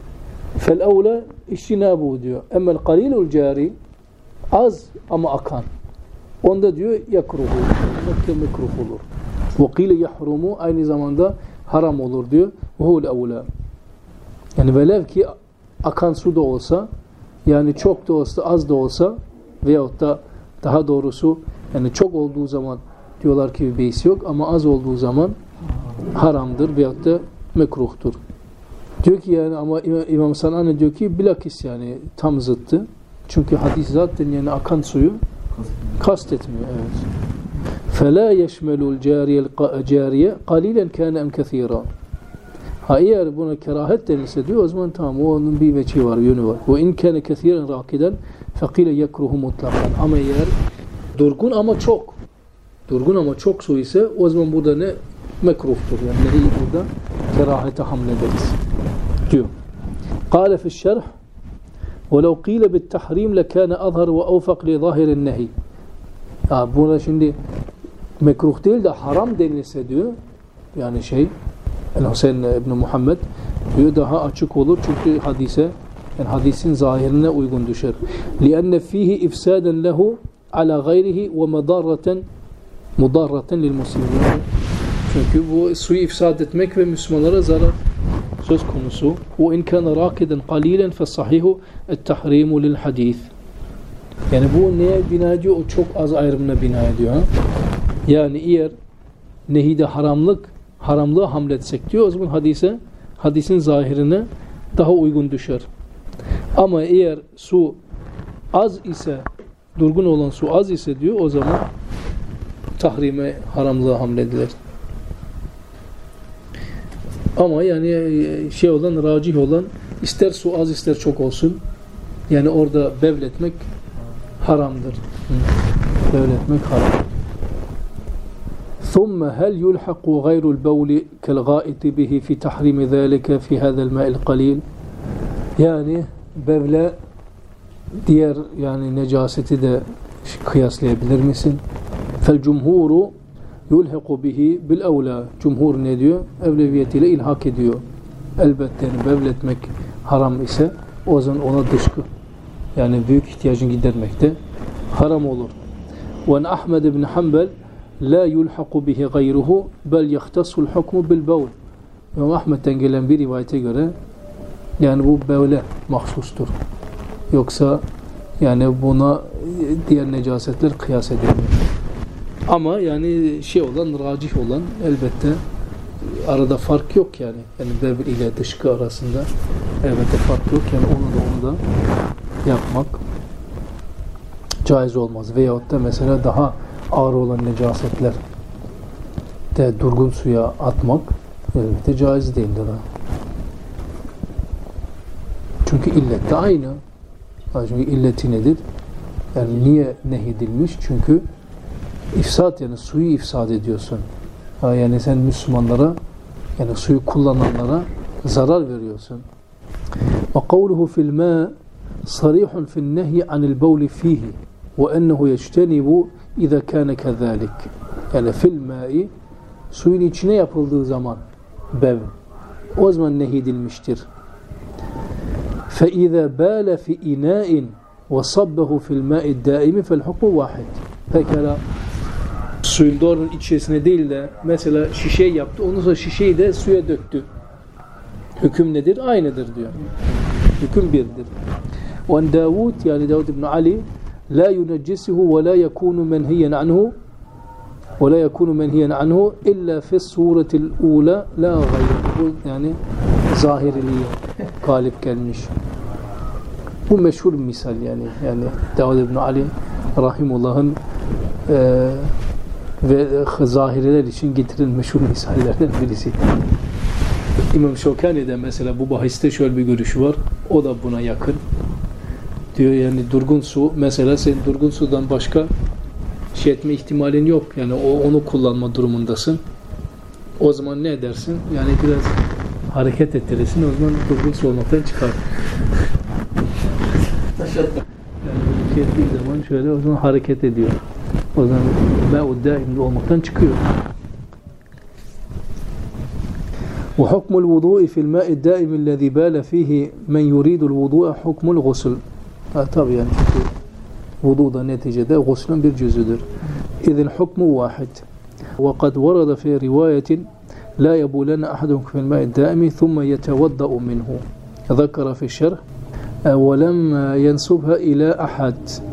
fel evle iştinabu diyor. Emmel qalilul cari az ama akan. Onda diyor yakruhu. Mekruh olur. Ve qile yahrumu aynı zamanda haram olur diyor. Ve huvel evle. Yani velev ki akan su da olsa yani çok da olsa az da olsa veyahut da daha doğrusu yani çok olduğu zaman diyorlar ki bir beis yok ama az olduğu zaman haramdır veyahut da mekruhtur. Diyor ki yani ama İmam Sanani diyor ki bilakis yani tam zıttı. Çünkü hadis zaten yani akan suyu kastetmiyor. Evet. فَلَا يَشْمَلُ الْجَارِيَ قَلِيلًا كَانَ اَمْ كَثِيرًا. Ha eğer buna kerahet denilse diyor o zaman tamam o onun bir veçi var, yönü var. وَاِنْ كَانَ كَثِيرًا رَاكِدًا فَقِيلَ يَكْرُهُ مُطْلَقًا. Ama eğer durgun ama çok durgun ama çok su ise o zaman burada ne? Mekruhtur. Yani nereyi burada? Kerahete hamlederiz. diyor. قال في الشرح ولو قيل بالتحريم لكان أظهر وأوفق لظاهر النهي. Ya buna şimdi mekruh değil de haram denilse diyor. Yani şey El-Hüseyin İbn Muhammed diyor daha açık olur çünkü hadise yani hadisin zahirine uygun düşer. لأن فيه إفسادا له على غيره ومضارة مضارة للمسلمين. Çünkü bu suyu ifsad etmek ve Müslümanlara zarar söz konusu. وَاِنْ كَانَ رَاكِدًا قَلِيلًا فَالصَّحِيهُ التَّحْرِيمُ لِلْحَدِيثِ. Yani bu neye bina ediyor? O çok az ayrımına bina ediyor. Ha? Yani eğer nehide haramlık, haramlığa hamletsek diyor, o zaman hadise, hadisin zahirine daha uygun düşer. Ama eğer su az ise, durgun olan su az ise diyor, o zaman tahrime, haramlığa hamledilir. Ama yani şey olan, racih olan ister su az ister çok olsun. Yani orada bevletmek haramdır. Bevletmek haram. ثم هل يلحق غير البول كالغائط به في تحريم ذلك في هذا الماء القليل? Yani bevle diğer yani necaseti de kıyaslayabilir misin? فالجمهور يلحق به بالأولى. Cumhur ne diyor? Evleviyetiyle ilhak ediyor. Elbette yani bevletmek haram ise o zaman ona dışkı. Yani büyük ihtiyacını gidermekte haram olur. وَاَنْ أَحْمَدِ بْنِ حَنْبَلْ لَا يُلْحَقُ بِهِ غَيْرُهُ بَلْ يَخْتَصُ الْحُكْمُ بِالْبَوْلِ. İmam Ahmet'ten gelen bir rivayete göre yani bu bevle mahsustur. Yoksa yani buna diğer necasetler kıyas edilmiyor. Ama yani şey olan, racih olan elbette arada fark yok yani. Yani bevl ile dışkı arasında elbette fark yok. Yani onu da onu da yapmak caiz olmaz. Veyahut da mesela daha ağır olan necasetler de durgun suya atmak elbette caiz değildir. Çünkü illet de aynı. Çünkü illeti nedir? Yani niye nehyedilmiş? Çünkü ifsad yani suyu ifsad ediyorsun. Yani sen Müslümanlara yani suyu kullananlara zarar veriyorsun. Ve kavluhu fil ma sarihun fil nehy anil bawli fihi ve ennehu yectenibu iza kana kezalik. Yani fil ma'i suyun içine yapıldığı zaman bev o zaman nehyedilmiştir. Fe iza bala fi ina'in ve sabbahu fil ma'i daimi fel hukmu vahid. Pekala suyun doğrunun içerisine değil de mesela şişeyi yaptı. Ondan sonra şişeyi de suya döktü. Hüküm nedir? Aynıdır diyor. Hüküm birdir. وَاَنْ Davud yani Davud ibn Ali la yuneccisuhu ve la yekunu menhiyen anhu ve la yekunu menhiyen anhu illa fi suretil ula la gayr. Bu yani zahiriliğe galip gelmiş. Bu meşhur bir misal yani. Yani Davud ibn Ali rahimullah'ın e, ve zahiriler için getirilmiş meşhur misallerden birisi. İmam Şevkani'de mesela bu bahiste şöyle bir görüşü var. O da buna yakın. Diyor yani durgun su, mesela sen durgun sudan başka şey etme ihtimalin yok. Yani o onu kullanma durumundasın. O zaman ne edersin? Yani biraz hareket ettirirsin. O zaman durgun su olmaktan çıkar. Yani şey ettiği zaman şöyle o zaman hareket ediyor. O zaman ma'u daimli olmaktan çıkıyor. وحكم الوضوء في الماء الدائم الذي بال فيه من يريد الوضوء حكم الغسل. Tabii yani çünkü vudu da neticede guslün bir cüzüdür. İzin hukmu vahid. وقد ورد في رواية لا يبولن أحدكم في الماء الدائم ثم يتوضأ منه. ذكر في الشرح ولم ينسبها إلى أحد.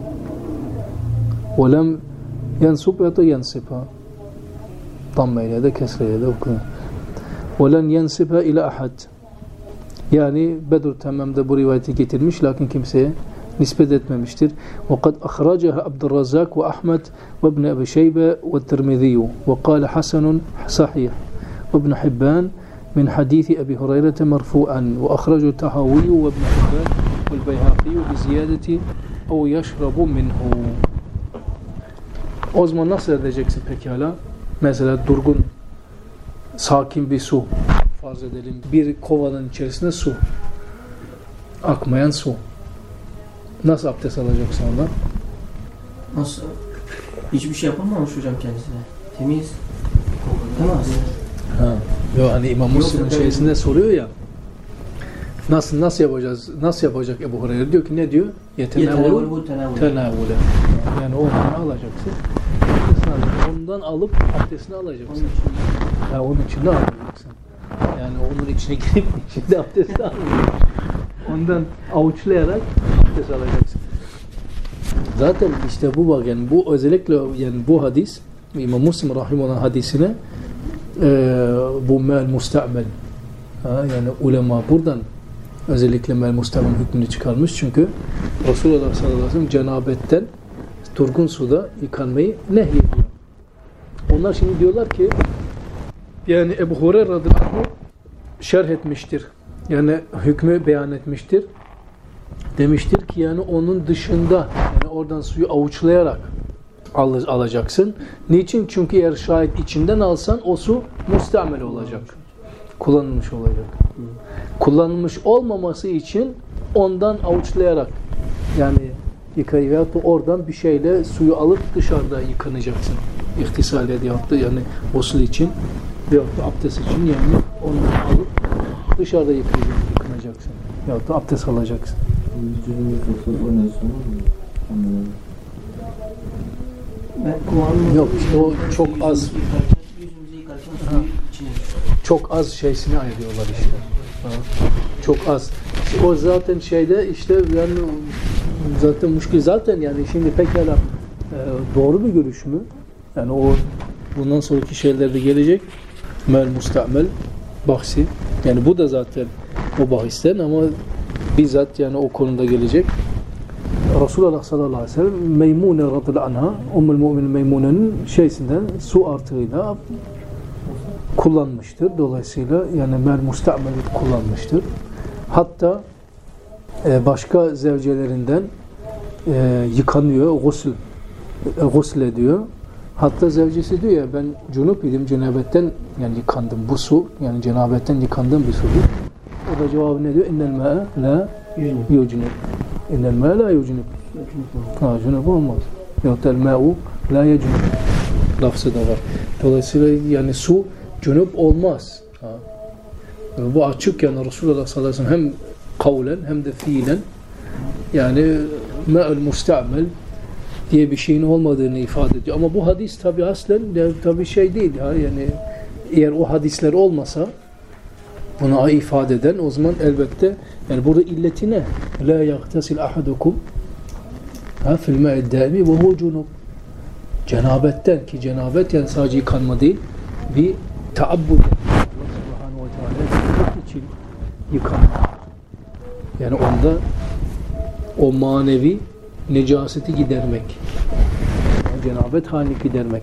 ولم ينسبها ينسبها ضم إلى ده كسر إلى ده وكذا. وَلَنْ يَنْسِبَهَا إِلَى أَحَدٍ. Yani Bedur Temmam'da bu rivayeti getirmiş lakin kimseye nispet etmemiştir. وَقَدْ أَخْرَجَهَا عَبْدُ الرَّزَّاقُ وَأَحْمَدُ وَابْنُ أَبِي شَيْبَةَ وَالتِّرْمِذِيُّ وَقَالَ حَسَنٌ صَحِيحٌ وَابْنُ حِبَّانَ مِنْ حَدِيثِ أَبِي هُرَيْرَةَ مَرْفُوعًا وَأَخْرَجَهُ الطَّحَاوِيُّ وَابْنُ حِبَّانَ وَالْبَيْهَقِيُّ بِزِيَادَةِ اَوْ يَشْرَبُ مِنْهُ. O zaman nasıl edeceksin pekala? Mesela durgun, sakin bir su farz edelim. Bir kovanın içerisinde su. Akmayan su. Nasıl abdest alacaksın ondan? Nasıl? Hiçbir şey yapılmamış hocam kendisine. Temiz. Kokulamaz. Ha. Yo, hani İmam Müslim'in şeysinde soruyor ya. Nasıl nasıl yapacağız? Nasıl yapacak Ebu Hureyre? Diyor ki ne diyor? Yetenavulu tenavule. Yani ondan alacaksın. Ondan alıp abdestini alacaksın. Ya onun içinde alacaksın. Yani onun içine girip içinde abdestini alacaksın. Ondan avuçlayarak abdest alacaksın. Zaten işte bu bak yani bu özellikle yani bu hadis İmam Müslim rahimehullah hadisine e, bu mel mustamel yani ulema buradan özellikle mel mustamel hükmünü çıkarmış çünkü Resulullah sallallahu aleyhi ve sellem cenabetten durgun suda yıkanmayı nehyediyor. Onlar şimdi diyorlar ki yani Ebu Hureyre radıyallahu anh şerh etmiştir. Yani hükmü beyan etmiştir. Demiştir ki yani onun dışında yani oradan suyu avuçlayarak al alacaksın. Niçin? Çünkü eğer şayet içinden alsan o su mustamel olacak. Kullanılmış olacak. Kullanılmış olmaması için ondan avuçlayarak yani yıkayıp veyahut da oradan bir şeyle suyu alıp dışarıda yıkanacaksın. İhtisal ediyorduk yani usul için veyahut da abdest için yani ondan alıp dışarıda yıkayacaksın, yıkanacaksın. Veyahut da abdest alacaksın. Yok işte o çok az çok az şeysini ayırıyorlar işte. Ha. Çok az. O zaten şeyde işte yani zaten müşkil zaten yani şimdi pekala e, doğru bir görüş mü? Yani o bundan sonraki şeylerde gelecek mel mustamel bahsi. Yani bu da zaten o bahisten ama bizzat yani o konuda gelecek. Resulullah sallallahu aleyhi ve sellem Meymune radıyallahu anha Ummul Müminin Meymune'nin şeysinden su artığıyla kullanmıştır. Dolayısıyla yani mel mustamel kullanmıştır. Hatta e, başka zevcelerinden e, yıkanıyor, gusül e, gusül ediyor. Hatta zevcesi diyor ya ben cunup idim, cenabetten yani yıkandım. Bu su yani cenabetten yıkandığım bir sudur. O da cevabı ne diyor? İnnel mâ'e la yucnub. İnnel mâ'e la yucnub. Ha, cunub olmaz. Yahut el mâ'u la yecnub. Lafzı da var. Dolayısıyla yani su cunup olmaz. Ha. Yani bu açık yani Resulullah sallallahu aleyhi ve sellem hem kavlen hem de fiilen yani mâ'ül mustamel diye bir şeyin olmadığını ifade ediyor. Ama bu hadis tabi aslen tabi şey değil. Ya. Yani eğer o hadisler olmasa buna ifade eden o zaman elbette yani burada illeti ne? La yagtasil ahadukum Ha, fil ma'id daimi ve hu cunub. Cenabetten, ki cenabet yani sadece yıkanma değil, bir taabbud. Allah subhanahu ve teala için yıkanma. Yani onda o manevi necaseti gidermek. Yani cenabet halini gidermek.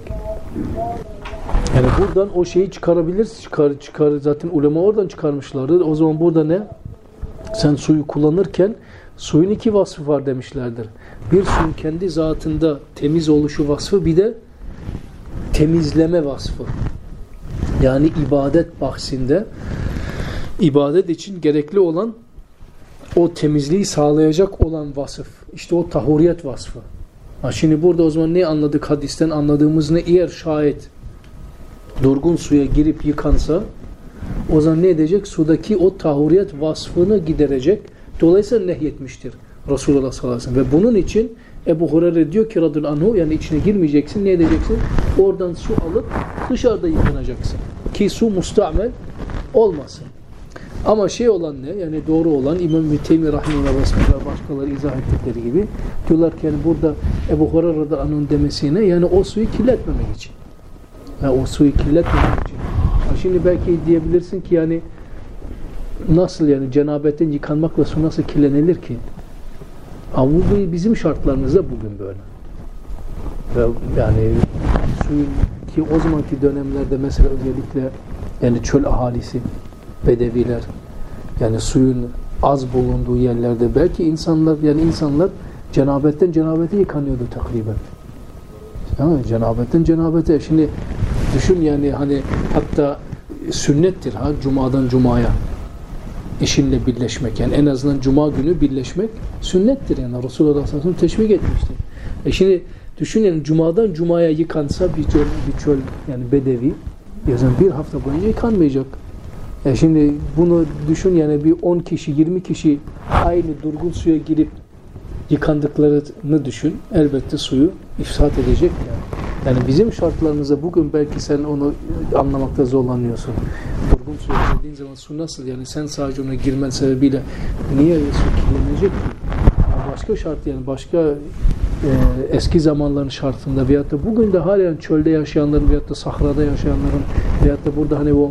Yani buradan o şeyi çıkarabiliriz. Çıkar, çıkar, zaten ulema oradan çıkarmışlardı. O zaman burada ne? Sen suyu kullanırken suyun iki vasfı var demişlerdir. Bir, suyun kendi zatında temiz oluşu vasfı, bir de temizleme vasfı. Yani ibadet bahsinde ibadet için gerekli olan o temizliği sağlayacak olan vasıf. İşte o tahuriyet vasfı. Ha, şimdi burada o zaman ne anladık hadisten? Anladığımız ne? Eğer şayet durgun suya girip yıkansa o zaman ne edecek? Sudaki o tahuriyet vasfını giderecek. Dolayısıyla nehyetmiştir Resulullah sallallahu aleyhi ve sellem. Ve bunun için Ebu Hureyre diyor ki radıyallahu anhu, yani içine girmeyeceksin. Ne edeceksin? Oradan su alıp dışarıda yıkanacaksın. Ki su mustamel olmasın. Ama şey olan ne? Yani doğru olan İmam Müteymi rahimehullah ve başkaları izah ettikleri gibi diyorlar ki yani burada Ebu Hureyre radıyallahu anh'ın demesine yani o suyu kirletmemek için. Yani o suyu kirletmemek için. Ha, şimdi belki diyebilirsin ki yani nasıl yani cenabetten yıkanmakla su nasıl kirlenilir ki? Ama bu bizim şartlarımızda bugün böyle. Ve yani suyun ki o zamanki dönemlerde mesela özellikle yani çöl ahalisi, bedeviler, yani suyun az bulunduğu yerlerde belki insanlar yani insanlar cenabetten cenabete yıkanıyordu takriben. Yani cenabetten cenabete. Şimdi düşün yani hani hatta sünnettir ha cumadan cumaya eşinle birleşmek. Yani en azından cuma günü birleşmek sünnettir. Yani Resulullah sallallahu aleyhi ve sellem teşvik etmiştir. E şimdi düşün yani cumadan cumaya yıkansa bir çöl, bir çöl yani bedevi yazın bir hafta boyunca yıkanmayacak. E şimdi bunu düşün yani bir on kişi yirmi kişi aynı durgun suya girip yıkandıklarını düşün. Elbette suyu ifsad edecek yani. Yani bizim şartlarımızda bugün belki sen onu anlamakta zorlanıyorsun. Durgun suya girdiğin zaman su nasıl yani sen sadece ona girmen sebebiyle niye su kirlenecek ki? Başka şart yani başka e, eski zamanların şartında veyahut da bugün de halen çölde yaşayanların veyahut da sahrada yaşayanların veyahut da burada hani o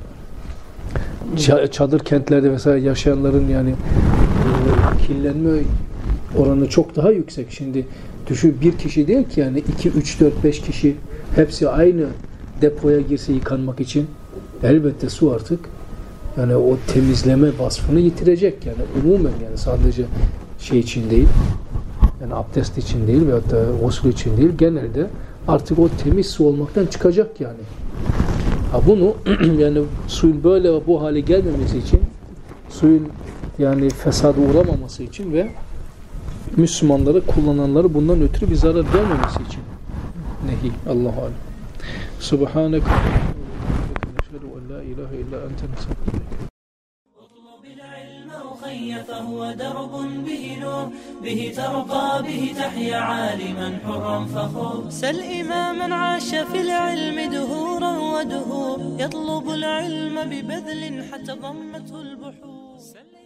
çadır kentlerde vesaire yaşayanların yani e, kirlenme oranı çok daha yüksek. Şimdi düşün bir kişi değil ki yani iki, üç, dört, beş kişi hepsi aynı depoya girse yıkanmak için elbette su artık yani o temizleme vasfını yitirecek yani umumen yani sadece şey için değil yani abdest için değil veyahut da gusül için değil genelde artık o temiz su olmaktan çıkacak yani. Ha bunu yani suyun böyle bu hale gelmemesi için suyun yani fesada uğramaması için ve Müslümanları kullananları bundan ötürü bir zarar gelmemesi için nehi. Allahu alem. Subhaneke neşhedü en la ilahe illa ente nestağfiruke. فهو درب به نور به ترقى به تحيا عالما حرا فخور سل إماما عاش في العلم دهورا ودهور يطلب العلم ببذل حتى ضمته البحور